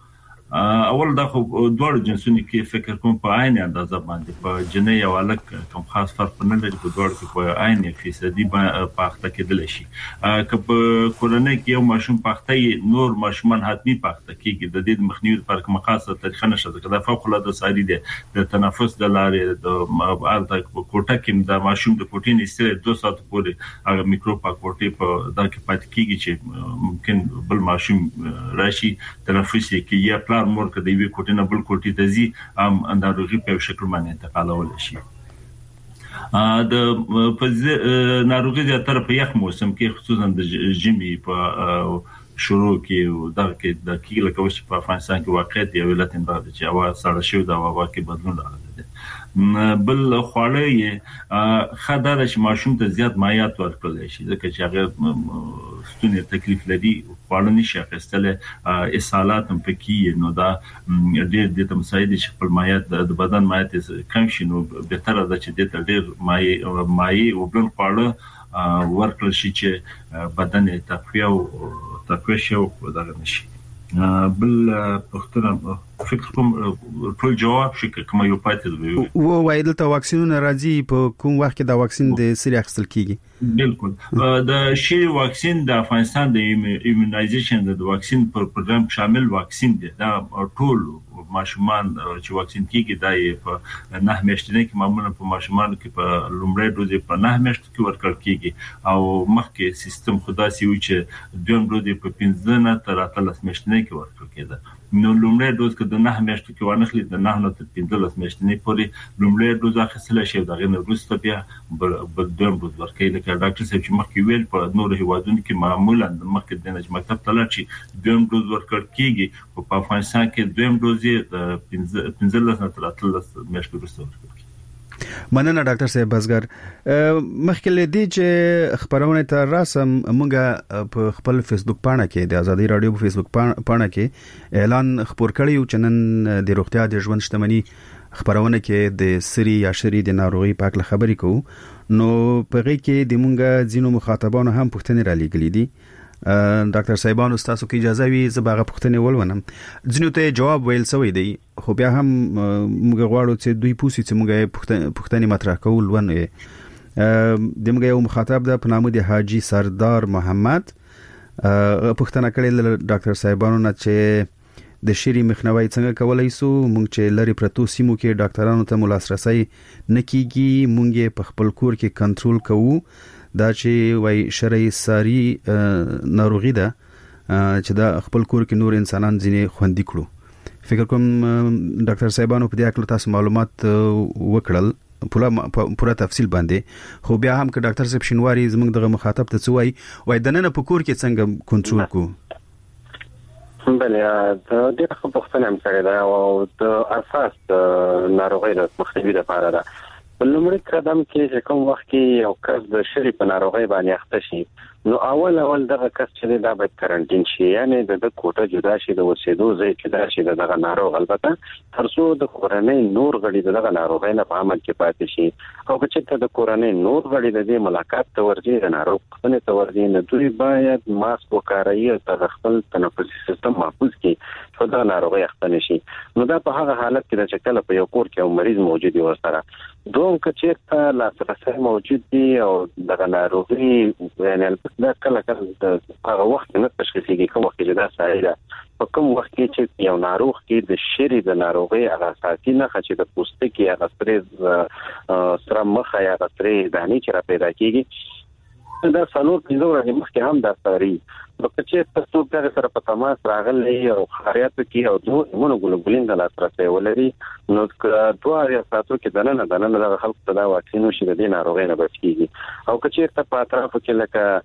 اول دا خو دوه جنسونو کې فکر کوم په عین اندازه باندې په جنۍ او الک کوم خاص فرق نه لري په دوه کې په عین فیصدي پاخته کېدل شي که په کورنۍ کې یو ماشوم پاخته نور ماشومان حتمی پاخته کېږي د دې مخنیوي لپاره کومه خاصه طریقه نشته کله فوق العاده ساري دي د تنفس د لارې د الته کوټه کې د ماشوم د پروتین استره دوه ساعت پورې هغه میکروب پاکوټي په دا کې پات کېږي چې ممکن بل ماشوم راشي تنفس کې یا مور کدی وی کوټینه بل کوټی ته زی ام انداروغي په شکل باندې انتقالول شي ا د په ناروغي د تر په یخ موسم کې خصوصا د جمی په شروع کې دا کې د کیله کوي په افغانستان کې واقع دی ولایت انداز چې هوا سړه شو دا هوا کې بدلون راغلی بل خواړه خدای چې ماشوم ته زیات مایات ورکړل شي ځکه چې هغه ستونی تکلیف لري خواړه نشي اخیستل اسهالات هم پکې نو دا ډېر د تمساید چې خپل مایات د بدن مایات کم شي نو به تر دا چې د ډېر مای مای او بل خواړه ورکړل شي چې بدن تقویه او تقویه شي او دغه نشي بل پختنه فکر کوم ټول جواب شي کوم یو پاتې دی و وای دلته واکسینونه راځي په کوم وخت کې دا واکسین د سری اخیستل کیږي بالکل د شي واکسین د افغانستان د ایمونایزیشن د واکسین پر پروګرام شامل واکسین دی دا ټول ماشومان چې واکسین کیږي دا په نه میاشتې کې معمولا په ماشومان کې په لومړی دوز په نه میاشتې کې ورکړل کیږي او مخکې سیستم خداسي و چې دویم دوز په پنځه نه تر اتلس میاشتې کې ورکړل کېده نو لومړی دوز کې د نه میاشتې کې ونخلي د نه نه تر پنځلس میاشتې پورې لومړی دوز اخیستل شي دا غن وروسته بیا بل دویم دوز ورکړي لکه ډاکټر صاحب چې مخکې ویل په نور هیوادونو کې معمولا د مخکې د نج مکتب ته لاړ شي دویم دوز ورکړل کیږي په افغانستان کې دویم دوز د پنځلس نه تر اتلس میاشتې وروسته ورکړي مننه ډاکټر صاحب بزګر مخکې لدی چې خبرونه تر راسم موږ په خپل فیسبوک پاڼه کې د ازادي رادیو په فیسبوک پاڼه کې اعلان خبر کړی او چنن د روغتیا د ژوند شتمنۍ خبرونه کې د سری یا شری د ناروغي په اړه خبرې کوو نو په غي کې د موږ ځینو مخاطبانو هم پوښتنې را لګلې دي ډاکټر صاحبانو تاسو کې اجازه وي زباغه پوښتنې ولونم ځینو ته جواب ویل سوی دی خو بیا هم موږ غواړو چې دوی پوښتنه چې موږ پوښتنې مطرح کول ونه د موږ یو مخاطب د پنامو د حاجی سردار محمد پوښتنه کړې ډاکټر صاحبانو نه چې د شری مخنیوي څنګه کولای سو موږ چې لری پرتو سیمو کې ډاکټرانو ته لاسرسي نکېږي موږ په خپل کور کې کنټرول کوو دا چې وای شرعي ساری ناروغي ده چې دا خپل کور کې نور انسانان ځینې خوندې کړو فکر کوم ډاکټر صاحبانو په دې اړه تاسو معلومات وکړل پوره پوره تفصیل باندې خو بیا هم که ډاکټر صاحب شنواری زموږ دغه مخاطب ته څوای وای دنه په کور کې څنګه کنټرول کو بله د دې په پښتنه هم کړی دا او د اساس ناروغي د مخنیوي لپاره ده بلمړی قدم کې چې کوم وخت کې یو کس د شری په ناروغي باندې اخته شي نو اول اول دغه کس چې دا باید کارانتین شي یعنی د کوټه جدا شي د وسیدو ځای کې دا شي دغه ناروغ البته ترڅو د کورنۍ نور غړي دغه ناروغي نه په عمل کې پاتې شي او چې د کورنۍ نور غړي د دې ملاقات ته ورځي د ناروغ خپل ته ورځي نه دوی باید ماسک وکاروي او خپل تنفسي سیستم محفوظ کړي چې دا ناروغي اخته نشي نو دا په هغه حالت کې چې کله په یو کور کې یو مریض موجود وي ورسره دوم کچېرته لاسرسي موجود دي او دغه ناروغي یعنی دا کله کله د هغه وخت نه تشخیصيږي کوم وخت چې دا سړی ده په کوم وخت کې چې یو ناروغ کې د شری د ناروغي هغه اساسي نه چې د پوستکي هغه سره سره مخه یا سره دانی چې را پیدا کیږي دا څلور پنځه ورځې مخکې هم دا ساري نو چې تاسو په سره په تماس راغلي او خاریات کې او دوه ایمونوګلوبولین د لاسرسي ولري نو دوه یا ساتو کې دنه دنه د خلکو ته دا واکسین شي د ناروغي نه بچ کیږي او چې په اطرافو کې لکه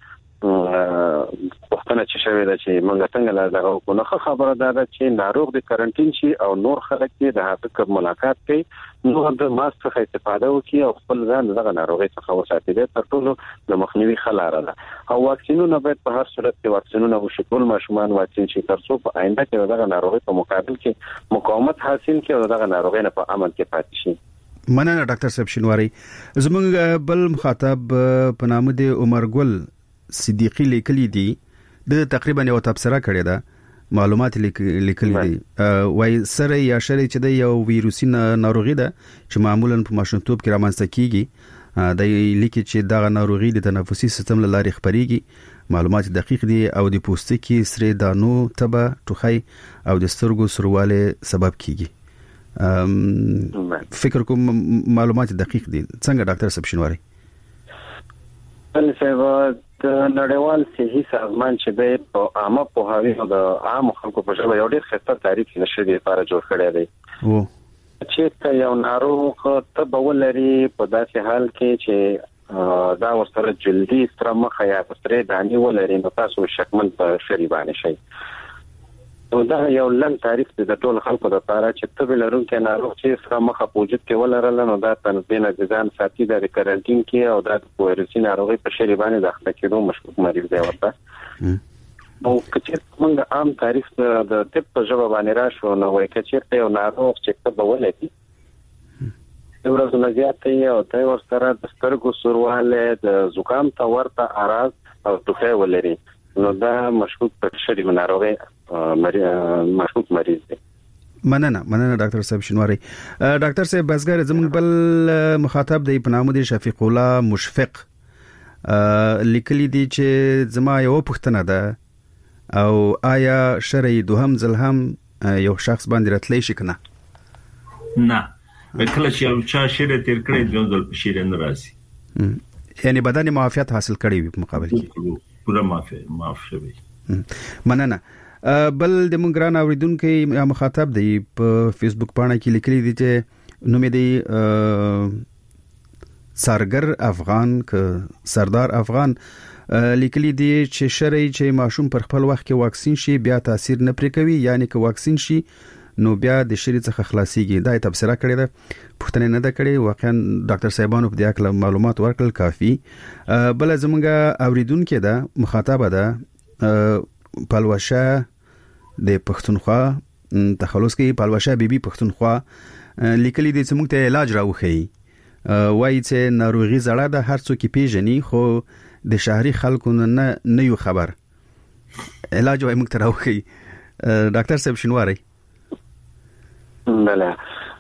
وختنه چې شوی دا چې موږ څنګه دغه کو نه خبره ده چې ناروغ د کرنټین شي او نور خلک دې د هغه ملاقات کوي نو د ماسک څخه استفاده وکړي او خپل ځان دغه ناروغي څخه وساتي د تر ټولو د مخنیوي خلاره ده او واکسینونه باید په هر صورت کې واکسینونه وشي ټول ماشومان واکسین شي تر څو په آینده کې دغه ناروغي په مقابل کې مقاومت حاصل کړي او دغه ناروغي نه په امن کې پاتې شي. مننه ډاکټر صاحب شینواری. زمونږ بل مخاطب په نام د عمر ګل صدیقی لیکلی دی د تقریبا یو تبصره کړې ده معلومات لیکلي دي وای سره یا شری چې د یو ویروسي ناروغي ده چې معمولا په ماشومتوب کې رامنځته کیږي د لیکي چې دا ناروغي د تنفسي سیستم لارې خپريږي معلومات دقیق دي او د پوستکي سره دانو تبه ټوخي او د سترګو سرواله سبب کیږي. فکر کوم معلومات دقیق دي څنګه ډاکټر صاحب شینواری؟ بلې د نړیوال صحي سازمان چې د عامه پوهاوی او د عام خلکو په ژبه یو ډېر ښه تعریف نشي لپاره جوړ کړی دی او چې یو ناروغ ته بولري په داسې حال کې چې دا ورسره جلدي ستره مخه یا ستره دانی ولري نو تاسو شکمن په شری باندې شي. دا یو لن تعریف د ټول خلکو د لپاره چې ته ولرون کې ناروغ چې ستره مخه په وجود کې ولرل نو دا تنظیم ځان ساتي د کرنټین کې او د وایرسي ناروغي په شری باندې داخله کېدو مشکوک مریض دی ورته. او کچې موږ عام تعریف د طب په ژبه باندې راشو نو وایي چې یو ناروغ چې ته بولې دي ورځ نه زیاتې او ته ورسره د سترګو سرواله د زکام ته ورته اعراض او ټوخی ولري نو دا مشکوک په شری ناروغي مشکوک مریض دی. مننه مننه ډاکټر صاحب شینواری. ډاکټر صاحب بسګر زموږ بل مخاطب دی په نام دی شفیق الله مشفق لیکلی دی چې زما یو پوښتنه ده او آیا شرعي دوهم ځل هم یو شخص باندې راتلی شي کنه؟ نه کله چې یو چا شری تیر کړی دوه ځل په شری نه راځي یعنی بدن معافیت حاصل کړی وي په مقابل کې پوره معافي معاف شوی. مننه. بل د مونږ نه اوریدونکو یا مخاطب دی په فیسبوک باندې کې لیکلي دي چې نوم دی سرګر افغان ک سردار افغان لیکلي دي چې شرعي چې ماشوم پر خپل وخت کې واکسین شي بیا تاثیر نه پرې کوي یعنی که واکسین شي نو بیا د شری څخه خلاصيږي. دا تبصره کړې ده پښتنه نه ده کړې واقعا ډاکټر صاحبانو په دې اړه معلومات ورکړل کافي. بل زمونږ اوریدونکو ده مخاطب ده پلوشه د پښتونخوا تخلص کې پلوشه بیبي پښتونخوا لیکلي دي چې موږ ته علاج راوخی وایي چې ناروغي زړه د هر څوک پیژني خو د شهري خلکو نه نه یو خبر علاج وایي موږ ته راوخی. ډاکټر صاحب شینواری. بله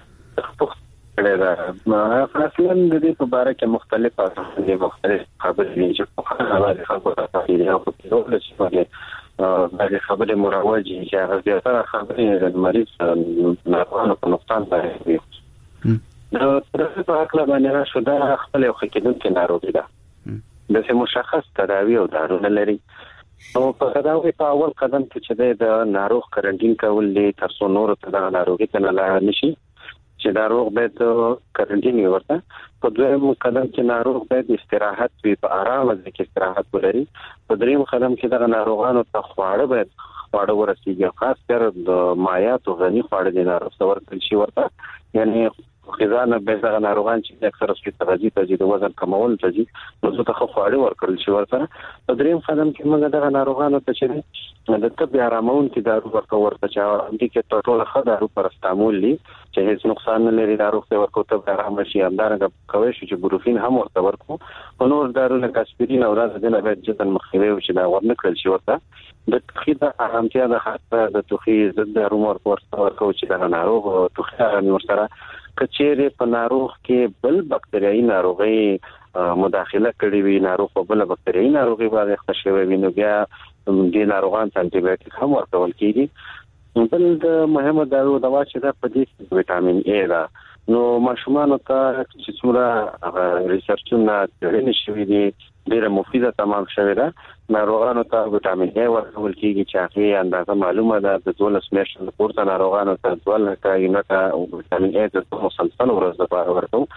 ما اصلا د دې په اړه کې مختلفه دي مختلف خبرې چې په هغه خلکو ته دي او په ټول څه باندې خبرې مروجي چې هغه زیاتره خبرې د مریض ناروغانو په نقصان باندې نو تر په حق باندې راشو دا خپل یو خکېدونکې ناروغي ده د مشخص تداوی او دارونه لري او په تداوی په اول قدم کې چې د ناروغ کرنټین کول دي تر څو نور ته د ناروغي ته نه نشي چې ناروغ باید کرنټین ورته په دویم قدم کې ناروغ باید استراحت وي په آرام ځکه استراحت ولري په دریم قدم کې د ناروغانو ته خواړه باید خواړه ورسیږي خاص کر د مایعاتو غني خواړه د ناروغ څور کړی شي ورته یعنی غذا نه به د ناروغان چې اکثر سپیڅ تغذیه ته د وزن کمول ته دي نو څه خو خواړه ورکړل شي ورته په دریم قدم کې موږ د ناروغانو ته چې د طب هارمون کې دارو ورکو ورته چې د کې ټول خدارو پرستامول دي چې هیڅ نقصان نه لري ناروغ ته ورکو ته آرام شي همدارنګه کوي چې بروفین هم ورته ورکو په نور دارو لکه اسپرین او راځي نه باید جدا مخنیوي چې دا ورنکړل شي ورته د خیدا ارامتیا د خاصه د توخي ضد دارو ورکو چې دا ناروغ توخي ورسره کچېره په ناروغ کې بل بکټریايي ناروغي مداخله کړې وي ناروغ په بل بکټریايي ناروغي باندې ښه وي نو بیا د ناروغان ته انټي بایوټیک هم ورکول کیږي. بل د مهمه دارو دوا چې د پدې وټامین ای دا نو ماشومان ته چې څومره ریسرچونه کړي شوي دي ډیره مفیده تمام شوی ده ناروغانو ته وټامین ای ورکول کیږي چې هغه اندازه معلومه ده د دولس میاشتو پورته ناروغانو ته ډول کاینه وټامین ای د مسلسل ورځ لپاره ورکو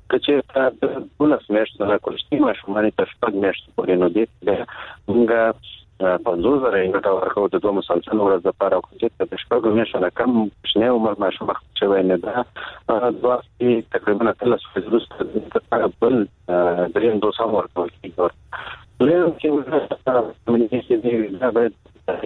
چې د بولس میاشتې نه کوشتي ماشومان ته شپږ میاشتې پورې نو دي موږ په دوه زره انګټه ورکو د دوه مسلسل ورځ لپاره چې د شپږ میاشتې نه کم شنه عمر ماشوم شوی نه ده دوه تقریبا ثلاث فیصد ته بل دریم دوه سم ورکول کیږي له چې کمیونټي دې دا به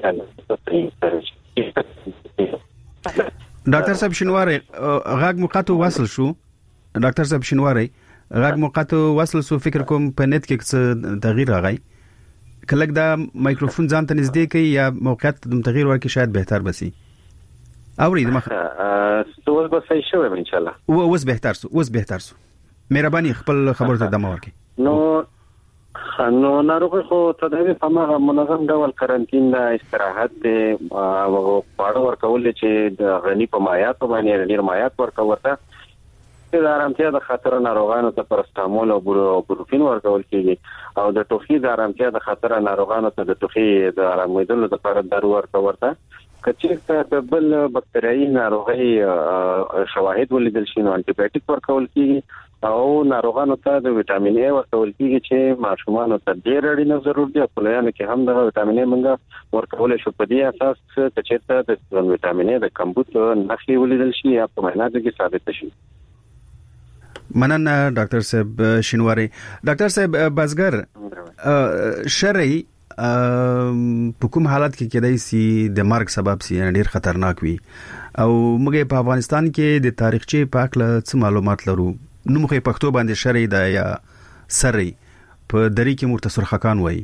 ډاکټر صاحب شینواری غاګ مقاطو وصل شو ډاکټر صاحب شینواری غاګ مقاطو وصل شو فکر کوم په نت کې څه تغییر راغی کله دا مایکروفون ځان ته نږدې کوي یا موقعیت د تغییر ورکړي شاید بهتر بسی اوري د مخ اوس به صحیح شوی ان شاء الله او اوس بهتر سو اوس بهتر سو مهرباني خپل خبر ته دمه ورکړي نو نو ناروغ خو تداوی په هغه منظم ډول کارانتین د استراحت د پاړو ورکول چې د غنی په مایات باندې ډیر مایات ورکوته د آرامتیا د خطر ناروغانو ته پرستامول او بروفین ورکول کیږي او د ټوخي د آرامتیا د خطر ناروغانو ته د ټوخي د آرامېدلو لپاره دارو ورکوته کچې د بل بکتریایي ناروغي شواهد ولیدل شي نو انټي بایوټیک ورکول کیږي او ناروغانو ته د وټامین ای ورکول کیږي چې ماشومان ته ډېر اړینه ضرورت دی په لایانو کې هم د وټامین ای منګه ورکول شو په دې اساس چې ته د وټامین ای د کمبود نښې ولیدل شي یا په معاینات کې ثابت شي مننه ډاکټر صاحب شینواری ډاکټر صاحب بازګر شرعي په کوم حالت کې کېدای شي د مرګ سبب شي ډیر خطرناک وي او موږ په افغانستان کې د تاریخچه په اړه څه معلومات لرو نو موږ په پښتو باندې شرعي د یا سري په دری کې مرتصر خکان وایي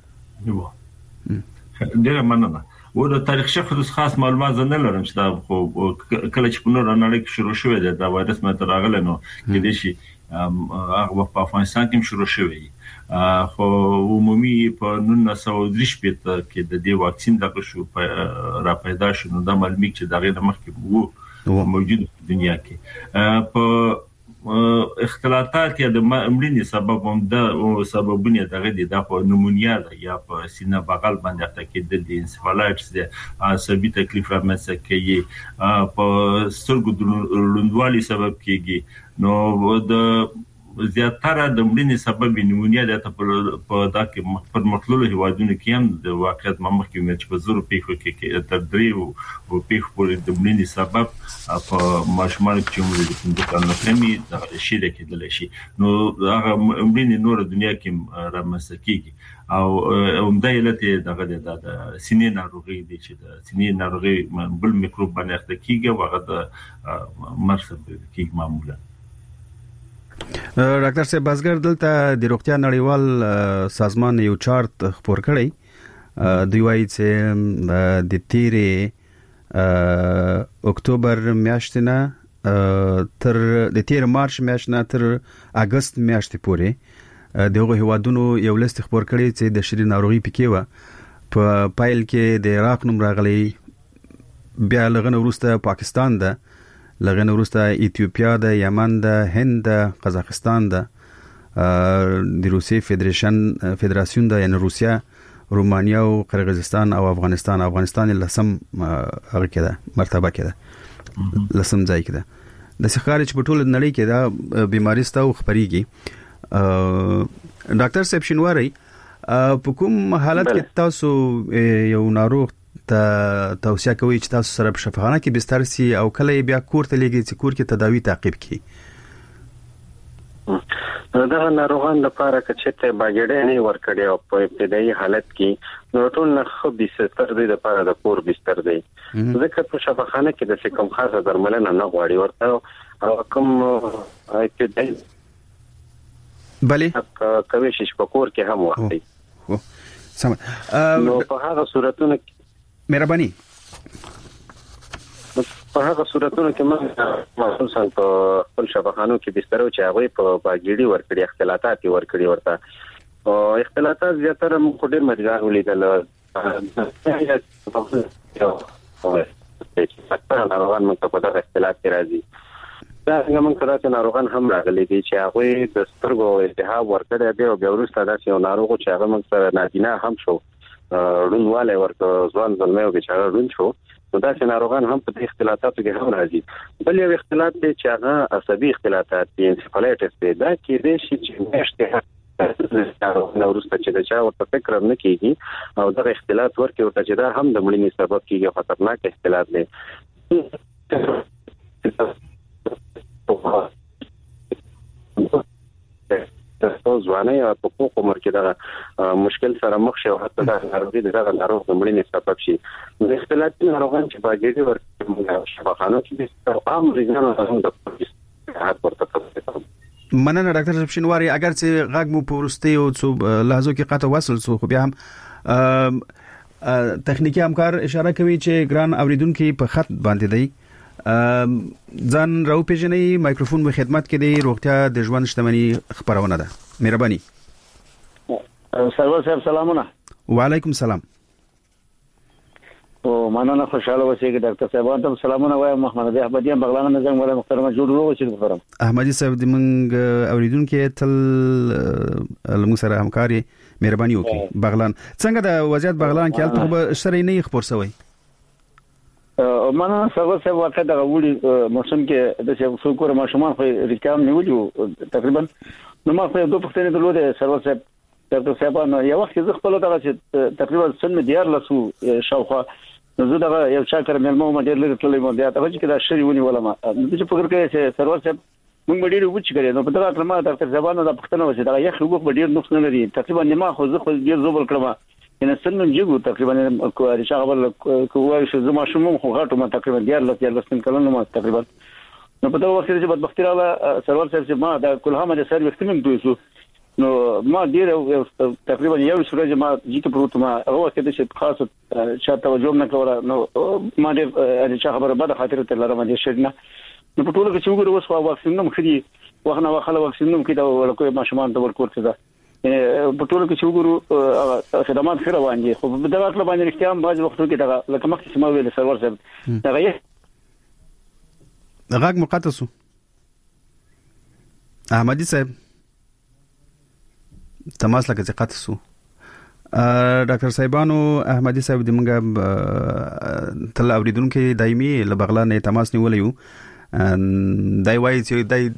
ډیر مننه و د تاریخچه خصوص خاص معلومات نه لرم چې دا خو کله چې په نور نړۍ کې شروع شوی دی دا وایرس مته راغلی نو کې دي شي هغه په افغانستان کې شروع شوی خو عمومي په نولس سوه درې شپږ کې د دې واکسین دغه شو را پیدا شو نو دا معلومات چې دغه مخکې وو موجود په دنیا کې په اختلاطات یا د مړینې سبب هم د سببونه دغه دي د نمونیا یا په سینه بغل باندې اټکې د انسفالایټس د عصبي تکلیف رامنځته کوي په سترګو د لوندوالي سبب کیږي نو د زیاتره د مړینې سبب نمونیا د په دغه پر مطلوبه هوادونو کې هم د واقعیت مخ کې چې په زورو پیښو کې تر درې او پیښو پورې د مړینې سبب په ماشومان چې موږ د صندوق نفرمي د شي د کېدل شي نو هغه مړینې نور دنیا کې رامنځته کیږي او همدا علت دغه د سینې ناروغي دي چې د سینې ناروغي بل میکروب باندې اخته کیږي او هغه د مرض کیږي معمولا ډاکټر صاحب بازګر دلته د روغتیا نړیوال سازمان یو چارت خبر کړی دوی وايي چې د تیرې اکتوبر میاشتې نه تر د تیر مارچ میاشتې نه تر اگست میاشتې پورې دغه هوادونو یو لیست خبر کړی چې د شری ناروغي پکې و په پایل کې د عراق نوم راغلی بیا لغنه وروسته پاکستان ده لغنه وروسته ایتیوپیا ده یمن ده هند ده قزاقستان ده د روسي فدریشن فدراسیون ده یعنی روسیا رومانیا او قرغیزستان او افغانستان افغانستان لسم هغه کې ده مرتبه کې ده لسم ځای کې ده د سخارج په ټول نړۍ کې دا بیماری ستو خبريږي ډاکټر صاحب شینواری په کوم حالت کې تاسو یو ناروغ ته توصیه کوي چې تاسو سره په شفاخانه کې بستر سي او کله بیا کور ته لګي چې کور کې تداوی تعقیب کړي دا ناروغان لپاره چې باګړې نه ورکړي او په ابتدایي حالت کې نو ټول نه خو بستر دی لپاره د کور بستر دی ځکه په شفاخانه کې د کوم خاصه درملنه نه غواړي ورته او کوم ابتدایي بله کوي چې په کور کې هم وختي سم نو په هغه صورتونو مهرباني په هغه صورتونو کې موږ خصوصا په خپل شفاخانو کې بسترو چې هغه په باګړي ورکړي اختلاطات ورکړي ورته او اختلاطات زیاتره موږ ډېر مریضان ولیدل چې ناروغان موږ په دغه اختلاط کې راځي دا څنګه موږ کله چې ناروغان هم راغلي دي چې هغه د سترګو التهاب ورکړي دی او بیا وروسته دا چې ناروغ چې هغه موږ سره نادینه هم شو رونواله ورته ځوان زلمه او بیچاره رون شو نو دا چې ناروغان هم په اختلافاتو کې هم راځي. بل یو اختلاف دی چې هغه عصبي اختلافات دي، انسفالایټس دی. دا کې د شي چې مشته نو ورسته چې دا چا ورته فکر نه کیږي او دا اختلاف ورکه ورته چې دا هم د مړینې سبب کیږي، خطرناک اختلاف دی. تاسو ځواني او په کوم عمر کې دا مشکل سره مخ شي او حتی دا ناروغي دغه ناروغ د مړینې سبب شي. د اختلافي ناروغان چې باګېږي ورته شفاخانو کې د عام ریزانو هم د صحت ورته کوي. مننه ډاکټر شینواری. اگر چې غږ مو پورسته او څو لحظو کې قطع وصل سو، خو بیا هم تخنیکی همکار اشاره کوي چې ګران اوریدونکو په خط باندې دی. ځان راو پیژنې، مایکروفون مو خدمت کې دی. روغتیا د ژوند شتمنۍ خبرونه ده، مهرباني. سرور صاحب سلامونه. وعلیکم السلام. او مننه، خوشاله اوسئ. ډاکټر صاحب ته سلامونه وایم. محمد احمدی بغلان نظم ولا محترم جوړ وروه چې خبرم. احمدی صاحب د منګ اوریدونکو تل موږ سره همکاري، مهرباني وکړئ. بغلان څنګه د وضعیت بغلان کې البته به سره نه خبر شوی؟ مننه سرور صاحب. واقع د غوړي موسم کې د څو څوکور ماشومان خو ریکام نیولیو تقریبا. نو ما خو دوه پښتنې درلوده سرور صاحب. ډاکټر صاحب نو یو وخت زه خپل دغه چې تقریبا سن دیار لسو شاوخوا نو زه دغه یو چا کړم ملمو ما ډېر لري تللی مو بیا ته چې دا شری ونی ولا ما د چې فکر کوي چې سرور صاحب موږ ډېر وچ کړی. نو په دغه کلمه ډاکټر صاحب نو د پښتنه وځي دا یخ وګ ډېر نقص نه لري. تقریبا نیمه خو زه خو ډېر زوبل کړم ان سن جګو تقریبا کواري شغل کوه شو زما شوم خو غاټو ما تقریبا دیار لس دیار لس کلونه ما تقریبا. نو په دغه وخت کې چې بدبختی راغله سرور صاحب چې ما د کلهما د سرویس تیمم دوی نو ما ډیر تقریبا یو ورځ ما چې پروت ما هو کې چې خاصه شاته توجه نه کوله. نو ما ډیر چې خبره بده خاطر ته لرم دي شنه. نو په ټولو کې چې وګورو اوس خو واکسین نوم خدي وخنه واخله واکسین نوم کې دا ورکوې ماشومان ته ورکول څه ده. په ټولو کې چې وګورو خدمات خیر روان دي. خو په دغه اړه باندې اختیام باز وختو کې دا لکه مخکې چې ما ویل سرور صاحب دا غي غږ مقطع شو. احمدی صاحب تماس لکه چې قطع شو. ډاکټر صاحبانو احمدی صاحب د منګه تل اوریدونکو دایمي له بغلان نه تماس نیولیو. دای وایي چې دای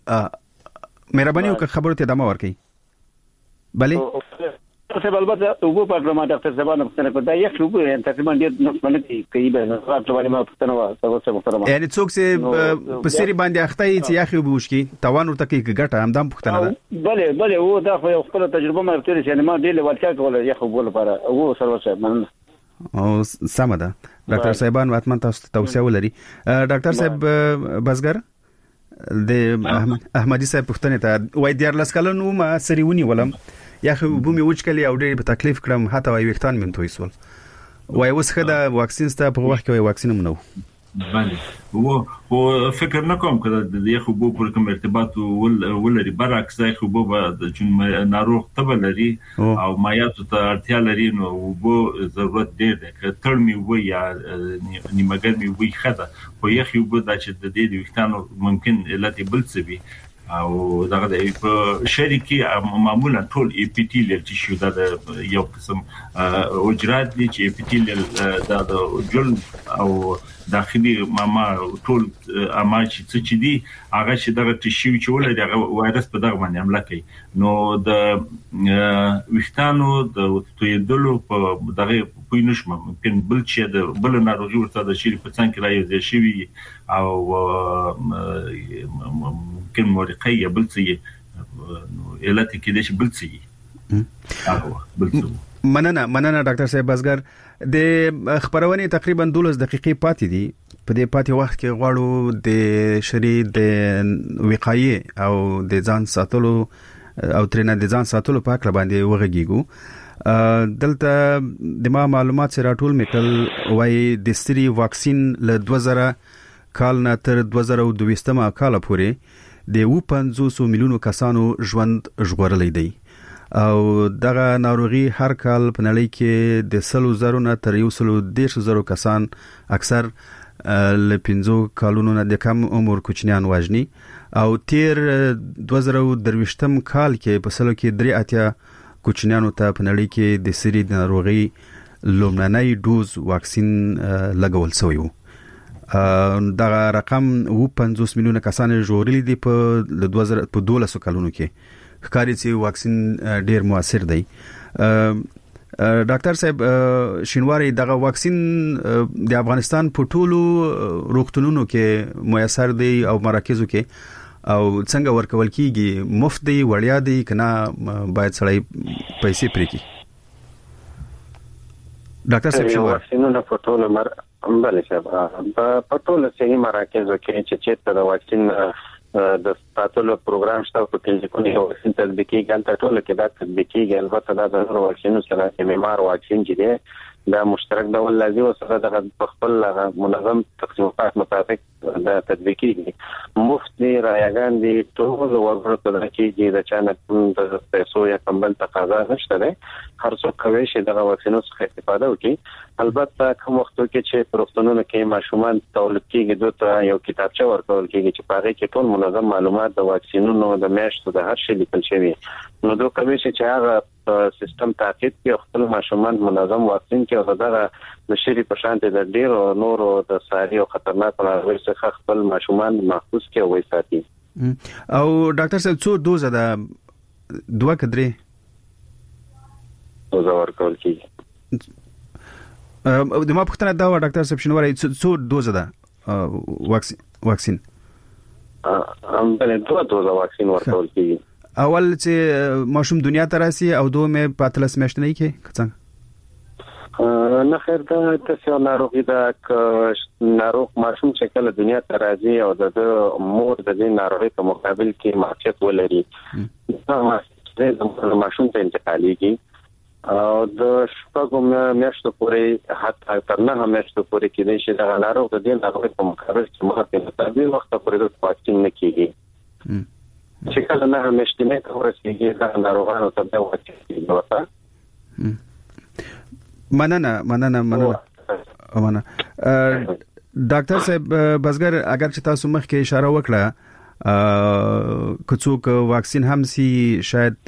مهرباني وکړه خبرو ته ادامه ورکړئ. بله صاحب البته وګورئ په پروګرام ډاکټر صاحبانو څنګه په دای یو وګورئ تقریبا ډیر نو باندې کوي به نو راځي باندې ما پښتنه وا تاسو محترم. یعنی څوک چې په سری باندې اخته یې چې یاخي وبوشکی توان ورته کې ګټه همدام پښتنه ده. بله بله و دا خو خپل تجربه ما ورته چې ما ډیر ولکا کوله یخ وبول لپاره و سرور صاحب مننه. او سم ده ډاکټر صاحبان واتمن تاسو توصيه ولري. ډاکټر صاحب بزګر د احمدی صاحب پښتنه ته وای دیار لاس کلنو ما سریونی ولم یا خو بومي وچکلی او ډېر په تکلیف کړم حتی وای وختان من توي سول وای اوس خدا واکسین ستا په وخت کې واکسین منو. بله و او فکر نکوم کړه د یخو بو پر کوم ارتباط ولري برعکس ځای خو بو د ناروغ تبه لري او مایات ته اړتیا لري نو بو ضرورت دی چې ترمي وي یا نیمګر می وي خدا خو یخو بو د چې د دې وختانو ممکن علت بل څه وي او دغه د شریکي معمولا ټول اپیتیلیل ټیشو د یو قسم اوجرات دي چې اپیتیلیل د جل او داخلي ماما ټول اما چې دي هغه چې دغه ټیشو چې ولې دغه وایرس په دغه باندې حمله کوي. نو د وختانو د تویدلو په دغه پوینش ممکن بل چې د بل ناروغي ورته د شری په څنګه راځي شي او ممکن مورقيه بل څه نو علت کې د بل څه هغه بل څه. مننه مننه ډاکټر صاحب بزګر. د خبرونه تقریبا دولس دقیقې پاتې دي. په دې پاتې وخت کې غواړو د شری د وقایې او د ځان ساتلو او ترنه د ځان ساتلو په اړه باندې وغږیږو. دلته د ما معلومات سره ټول میکل وای د سری واکسین له دوه زره کال نه تر دوه زره دوه کال پورې د پنځوس میلیونو کسانو ژوند ژغورلې دی او دغه ناروغي هر کال په نړۍ کې د سلو زرو نه تر یو سلو دیرش زرو کسان اکثر ل پنځو کالونو نه د کم عمر کوچنیان واجني او تیر دوه زره درويشتم کال کې په سلو کې درې اتیا کوچنیانو ته په نړۍ کې د سری د ناروغي لومړنی ډوز واکسین لګول شوی وو. دا رقم و پنځوس میلیونه کسان جوړلي دي په دوه زره په دولس کلونو کې. ښکاري چې واکسین ډیر موثر دی. ډاکټر صاحب شینواری دغه واکسین د افغانستان په ټولو روغتونونو کې میسر دی او مراکزو کې او څنګه ورکول کیږي؟ مفت دی، وړیا دی کنه باید سړی پیسې پرې کړي؟ ډاکټر صاحب شینواری واکسینونه په ټولو مر بلې صاحب په ټولو صحي مراکزو کې چې چې د واکسین د ساتلو پروګرام شته په کلینیکونو کې واکسین تطبیقي ګڼ ټولو کې دا تطبیقي ګڼ البته دا د واکسینو سره معیار واکسین چې دی دا مشترک ډول لازم سره د خپل منظم تقسیمات مطابق د تطبیقي مفت دی رايګان دي ټول ورته د کېږي د چانه د پیسو یا کمبل تقاضا نشته ده. هر څوک کوي چې د واکسینو څخه استفاده وکړي. البته کوم وخت کې چې پروفتونونو کې ماشومان تولید کېږي دوی یو کتابچه ورکول کېږي چې په هغه کې ټول منظم معلومات د واکسینونو د میاشتو د هر شي لیکل شوی. نو دوی کوي چې هغه سیستم تعقیب کې خپل ماشومان منظم واکسین کې او دغه د شری په شان د ډیرو نورو د ساري او خطرناک ناروغیو څخه خپل ماشومان محفوظ کې وي ساتي. او ډاکټر صاحب څو دوزه ده دوه کډري دوزه ورکول کیږي؟ د ما پختنه دا ډاکټر صاحب شینواری څو دوزه ده واکسین واکسین ام بل دوه دوزه واکسین ورکول کیږي. اول چې ماشوم دنیا ته راسي او دوه مې په تلس میاشتې نه کې څنګه؟ نه خیر دا تاسو ناروغي دا ناروغ ماشوم چې کله دنیا ته راځي او د مور د دې ناروغي په مقابل کې معافیت ولري دا ماشوم ته انتقالېږي او د شپږو میاشتو پورې حتی تر نه میاشتو پورې کې چې دا ناروغ د دې ناروغي په مقابل کې معافیت تر دې وخت پورې د واکسین نه کیږي. چې کله نه میاشتې ته ورسېږي دا ناروغانو ته د واکسین ورته مننه مننه مننه مننه ډاکټر صاحب بزګر اگر چې تاسو مخکې اشاره وکړه کڅوک واکسین هم سي شاید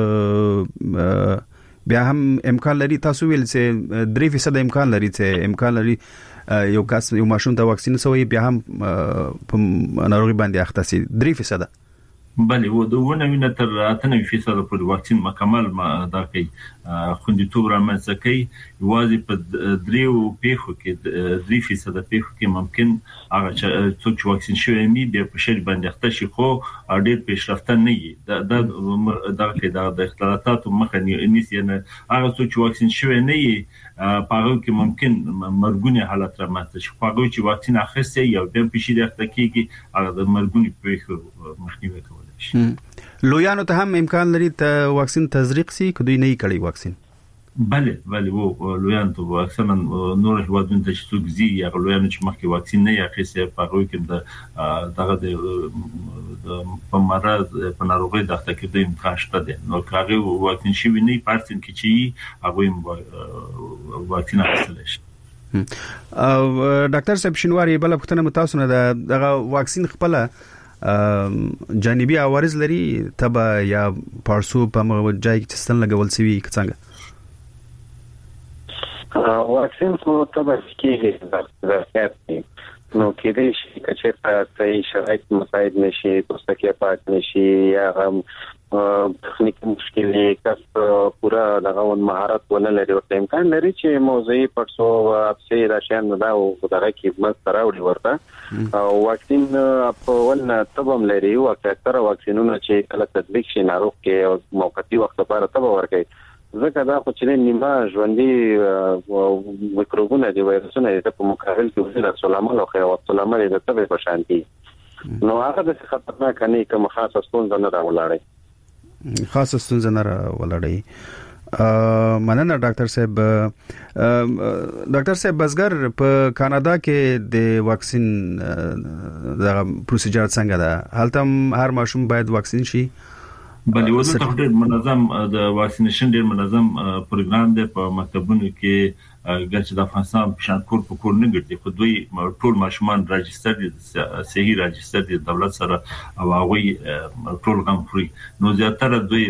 بیا هم امکان لري تاسو ویل چې درې فیصد امکان لري چې امکان لري یو کس یو ماشوم ته واکسین سوی بیا هم په ناروغي باندې اخته سي درې فیصد. بله و د ونه وینه تر اته فیصد پورې واکسین مکمل دا کوي خوندیتوب رامنځته کوي. یوازې په دریو پیښو کې درې فیصد پیښو کې ممکن هغه څوک چې واکسین شوی وي بیا په شری باندې اخته شي خو ډېر پیشرفته نه وي. دا دا کې دا د اختلالاتو مخه نیسي نه هغه څوک چې واکسین شوی نه وي په هغه کې ممکن مرګونی حالت رامنځته شي. خو هغه چې واکسین اخیسته یو بیا په شری اخته کېږي هغه د مرګونی پیښو مخنیوي کوي. لویانو ته هم امکان لري ته واکسین تزریق سي کدوې نه کړي واکسین؟ بله بله وو لویانو ته اکثرا نور هیوادونو ته چې څوک زی یا لویانو چې مخکې واکسین نه اخیسته په هغه کې د دغه د په مرض په ناروغي د اخته کېدو امکان شته دي. نو هغه واکسین شي نه پارتن کې چې هغه واکسین اخیستل شي. او ډاکټر صاحب شینواری بل پختنه متاسو نه دغه واکسین خپل جانبي عوارض لري تبا یا پارسو په مجای کې ستن لګول سوي څنګه؟ واکسین خو تبا کېږي د ځکه نو کېدې شي چې په شرایط مساعد نشي پوستکی پاک نشي یا هم تخنیکی مشکلې کس پورا دغه مهارت ونه لري او امکان لري چې موضوعي پټسو او اپسي راشن دا او دغه کې مست راوړي ورته او واکسین په ول تبم لري او اکثره واکسینونه چې کله تطبیق شي ناروغ کې او موقتی وخت لپاره تبه ورکړي ځکه دا خو چې نیمه ژوندۍ میکروبونه دي وایرسونه دي په مقابل کې وزیر سلامل او خیوات سلامل د تبه په شان دي نو هغه د خطرناک نه کوم خاصه ستونزه نه راولاړي خاصه ستونزه نه راولاړي. مننه ډاکټر صاحب. ډاکټر صاحب بزګر په کاناډا کې د واکسین د پروسیجر څنګه ده؟ هلته هر ماشوم باید واکسین شي؟ بلې وځه ته ډېر منظم د واکسینیشن ډېر منظم پروګرام دی په مکتبونو کې ګرځي د افغانستان په شان کور په کور نه ګرځي خو دوی ټول ماشومان راجستر دي صحیح راجستر دي دولت سره او هغه ټول غم خوري نو زیاتره دوی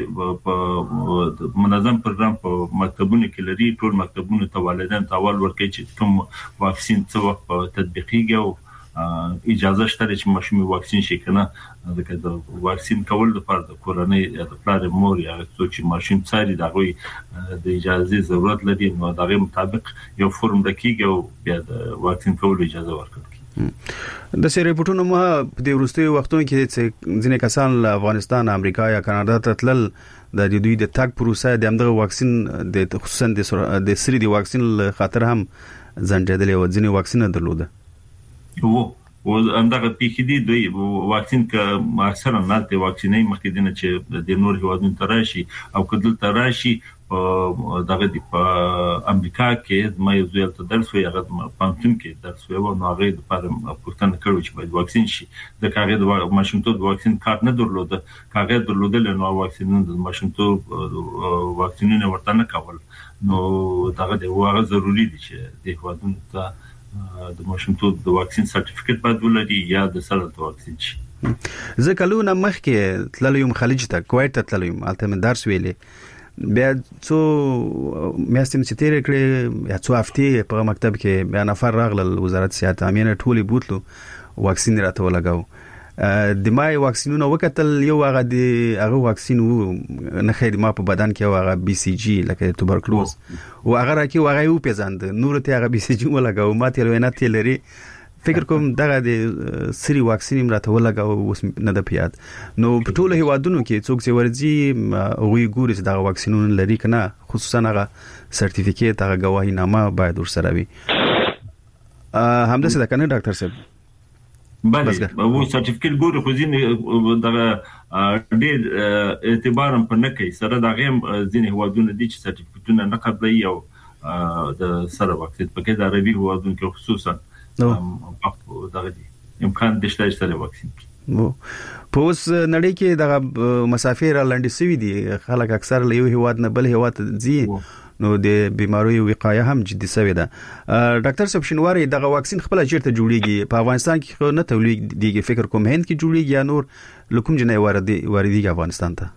په منظم پروګرام په مکتبونو کې لري ټول مکتبونو ته والدین ته اول ورکړي چې کوم واکسین څه وخت تطبیقیږي او اجازه شته چې ماشوم واکسین شي کنه ځکه د واکسین کول د فرد کورنۍ د پلار مور یا څوک چې ماشوم څاري دغه د اجازه ضرورت لري نو دغه مطابق یو فرم دکیږي او بیا د واکسین کول اجازه ورکړي د سری ریپورتونو مه په دې وروستي وختونو کې چې ځینې کسان له افغانستان امریکا یا کاناډا ته تلل د دوی د تګ پروسه د همدغه واکسین د خصوصا د سری دی واکسین خاطر هم ځنډېدل او ځینې واکسین درلوده وو او اندغه پی کې دي دوی واکسین ک اکثر نه ته واکسینې مخکې دنه چې د نور هیوادونو تراشي او کدل تراشي دغه د امریکا کې مې زویل ته درس وی هغه پانتون کې درس وی او نو هغه د پاره پښتنه کړو چې باید واکسین شي د کاغذ د ماشومتوب د واکسین کارت نه درلوده کاغذ درلوده نو واکسین د ماشومتوب واکسینونه ورته نه کول نو دغه د واغه ضروری دي چې د هیوادونو ته د ماشومتوب د واکسین سرټیفیکټ باید ولري یا د سره د واکسین شي زه کلونه مخکې تللم خلیج ته کویت ته تللم البته من درس ویلې بیا څو میاشتې چې تیر کړې یا څو هفتې په مکتب کې بیا نفر راغله وزارت صحت عامه ټولي بوتلو واکسین راته ولګاو د مای واکسینونه وکتل یو هغه د هغه واکسین وو نه خیر ما په بدن کې هغه بي سي جي لکه توبرکلوز او هغه راکې هغه یو پیژاند نور ته هغه بي سي جي ولګاو ما ته وینا ته لري فکر کوم دغه د سری واکسین راته ولګاو اوس نه د پیاد نو په ټولو هیوادونو کې څوک چې ورځي وی ګوري چې دغه واکسینونه لري کنه خصوصا هغه سرټیفیکیټ هغه گواهی نامه باید ورسره وي همدا څه ده کنه ډاکټر صاحب بله وو سرټیفیکیټ ګوري خو ځینې دغه ډېر اعتبار هم په نه کوي سره دغه ځینې هیوادونه دي چې سرټیفیکیټونه نه قبلوي او د سره واکسین پکې د عربي هیوادونو کې خصوصا دغه امکان د شته سره واکسین وو په اوس نړۍ کې دغه مسافر لاندې سوي دي خلک اکثر له یو هیواد نه بل هیواد ځي نو د بیماریو وقایه هم جدي سوي ده ډاکټر صاحب شنواری دغه واکسین خپل چیرته جوړیږي په افغانستان کې خو نه تولید دیږي فکر کوم هند کې جوړیږي یا نور لکم جنې واردي واردي افغانستان ته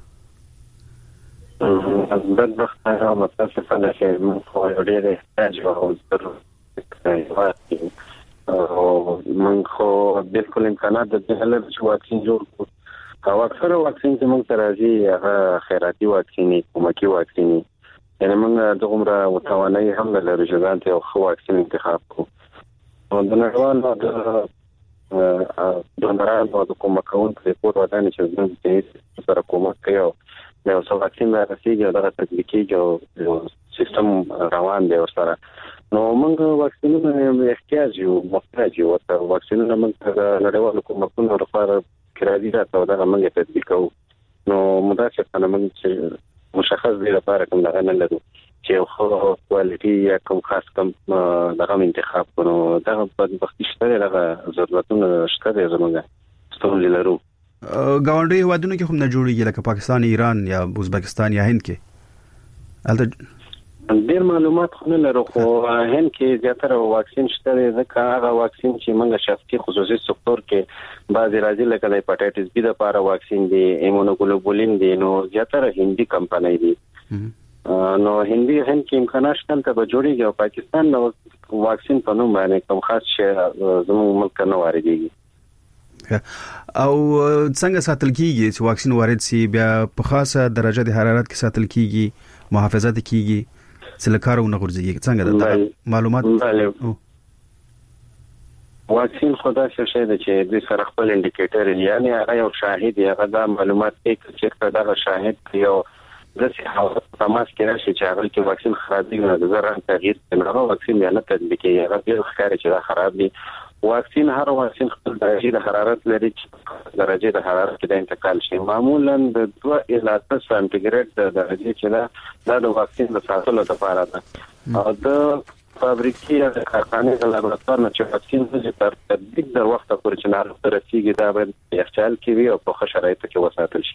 بدبخت هغه متاسفانه چې من خو ډېر احتیاج او ضرورت او من خو بالکل امکانات د دې چې واکسین جوړ کړو او اکثر واکسین چې موږ ته راځي هغه خیراتي واکسین کومکی واکسین یعنی موږ د عمره متوانای هم لرو چې ځان ته خو واکسین انتخاب کو او د نړیوالو د دونرانو د کومکون په پور ودانې چې زموږ سره کومک کوي او نو څو واکسین راځي دا تطبیقي جو سیستم روان دی ورسره نو موږ واکسینونه احتیاج یو محتاج یو ورته واکسینونه موږ د نړیوالو کومکونو لپاره کړی راځي دا موږ تطبیقو نو مدافع موږ مشخص دی لپاره کوم دغه نه لرو چې خو کوالټي یا کوم خاص کوم دغه انتخاب کړو دا په وخت شته دغه ضرورتونه شته زموږه ستونزې لرو ګاونډي هیوادونو کې هم نه جوړیږي لکه پاکستان ایران یا ازبکستان یا هند کې البته ډیر معلومات خو نه لرو خو هند کې زیاتره واکسین شته ځکه هغه واکسین چې موږ شخصي خصوصي سکتور کې بعضی راځي لکه د هپاتایټس بی لپاره واکسین دی ایمونوګلوبولین دی نو زیاتره هندي کمپنۍ دي نو هندي هند کې امکانات شته ته جوړیږي او پاکستان نو واکسین په نوم باندې کوم خاص شی زموږ ملک نه واردېږي او څنګه ساتل کیږي چې واکسین وارد شي بیا په خاصه درجه د حرارت کې ساتل کیږي محافظت کیږي سلکارونه غورځي څنګه د معلومات واکسین خدا څه شي د چې د سره خپل انډیکیټر یعنی هغه یو شاهد هغه د معلومات کې چې دا شاهد یو د څه حالت تماس کې راشي چې هغه کې واکسین خرابې نه د زران تغییر نه واکسین یا نه تطبیقي هغه به ښکاري چې دا خراب دي واکسین هر واکسین خپل درجه د حرارت لري چې درجه د حرارت کې د انتقال شي معمولا د دوه الی څلور سانتیګریډ د درجه چې دا د واکسین د ساتلو لپاره ده او د فابریکې یا کارخانې د لابراتوار نه چې واکسین د تر تطبیق د وخت پورې چې ناروغ رسیږي دا باید یخچال کې وي او په ښه شرایطو کې وساتل شي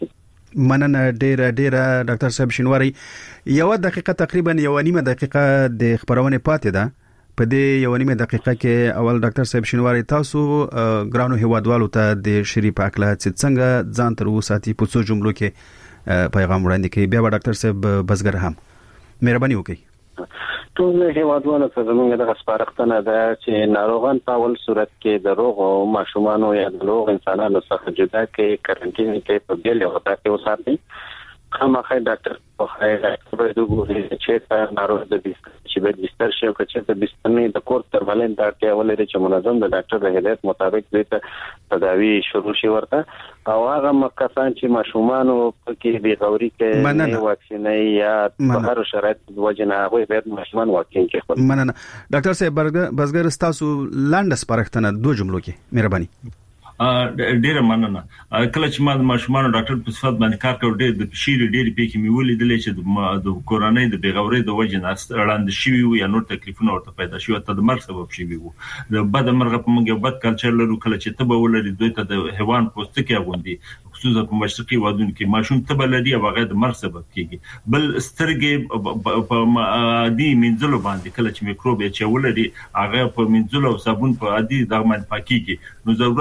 مننه ډیره ډیره ډاکټر صاحب شینواری یو دقیقه تقریبا یو نیمه دقیقه د خبرونه پاتې ده په دې یو نیمه دقیقه کې اول ډاکټر صاحب شینواری تاسو ګرانو هیوادوالو ته د شری پاکله څنګه ځان تر وساتي په څو جملو کې پیغام وړاندې کوي بیا ډاکټر صاحب بزګر هم مهرباني وکړئ ټول هیوادوالو ته زموږ د سپارښتنه ده چې ناروغان په اول صورت کې د روغ او ماشومان یا د روغ انسانانو څخه جدا کې کارانتین کې په بیل وتا کې وساتي خامخا ډاکټر په خیر ډاکټر به وګوري چې تا ناروغ د بستر چې به بستر شي او چې د بستر نه د کور تر ولین دا کې ولې چې منظم د ډاکټر د هدایت مطابق د تداوی شروع شي ورته او هغه مکسان چې ماشومان او کې بي غوري کې نه واکسینې یا په هر شرایط وجنه هغه باید ماشومان واکسین کې خپل مننه ډاکټر صاحب بزګر تاسو لاندې سپارښتنه دوه جملو کې مهرباني ډیره مننه کله چې ما د ماشومان ډاکټر په صفت باندې کار کړو ډېر د شیر ډېر پېکې مې ولیدل چې د کورونای د بیغوري د وجه نه وړاندې شوی وي یا نور تکلیفونه ورته پیدا شوی ته د مرګ سبب شوی وو د بد مرغ په موږ بد کلچر لرو کله چې ته به ولري دوی ته د حیوان پوستکی غوندي خصوصا په مشرقي وادونو کې ماشوم ته بلدي او هغه د مرګ سبب کیږي بل سترګې په عادي منځلو باندې کله چې میکروب چې ولري هغه په منځلو صابون په عادي دغه باندې پاکيږي نو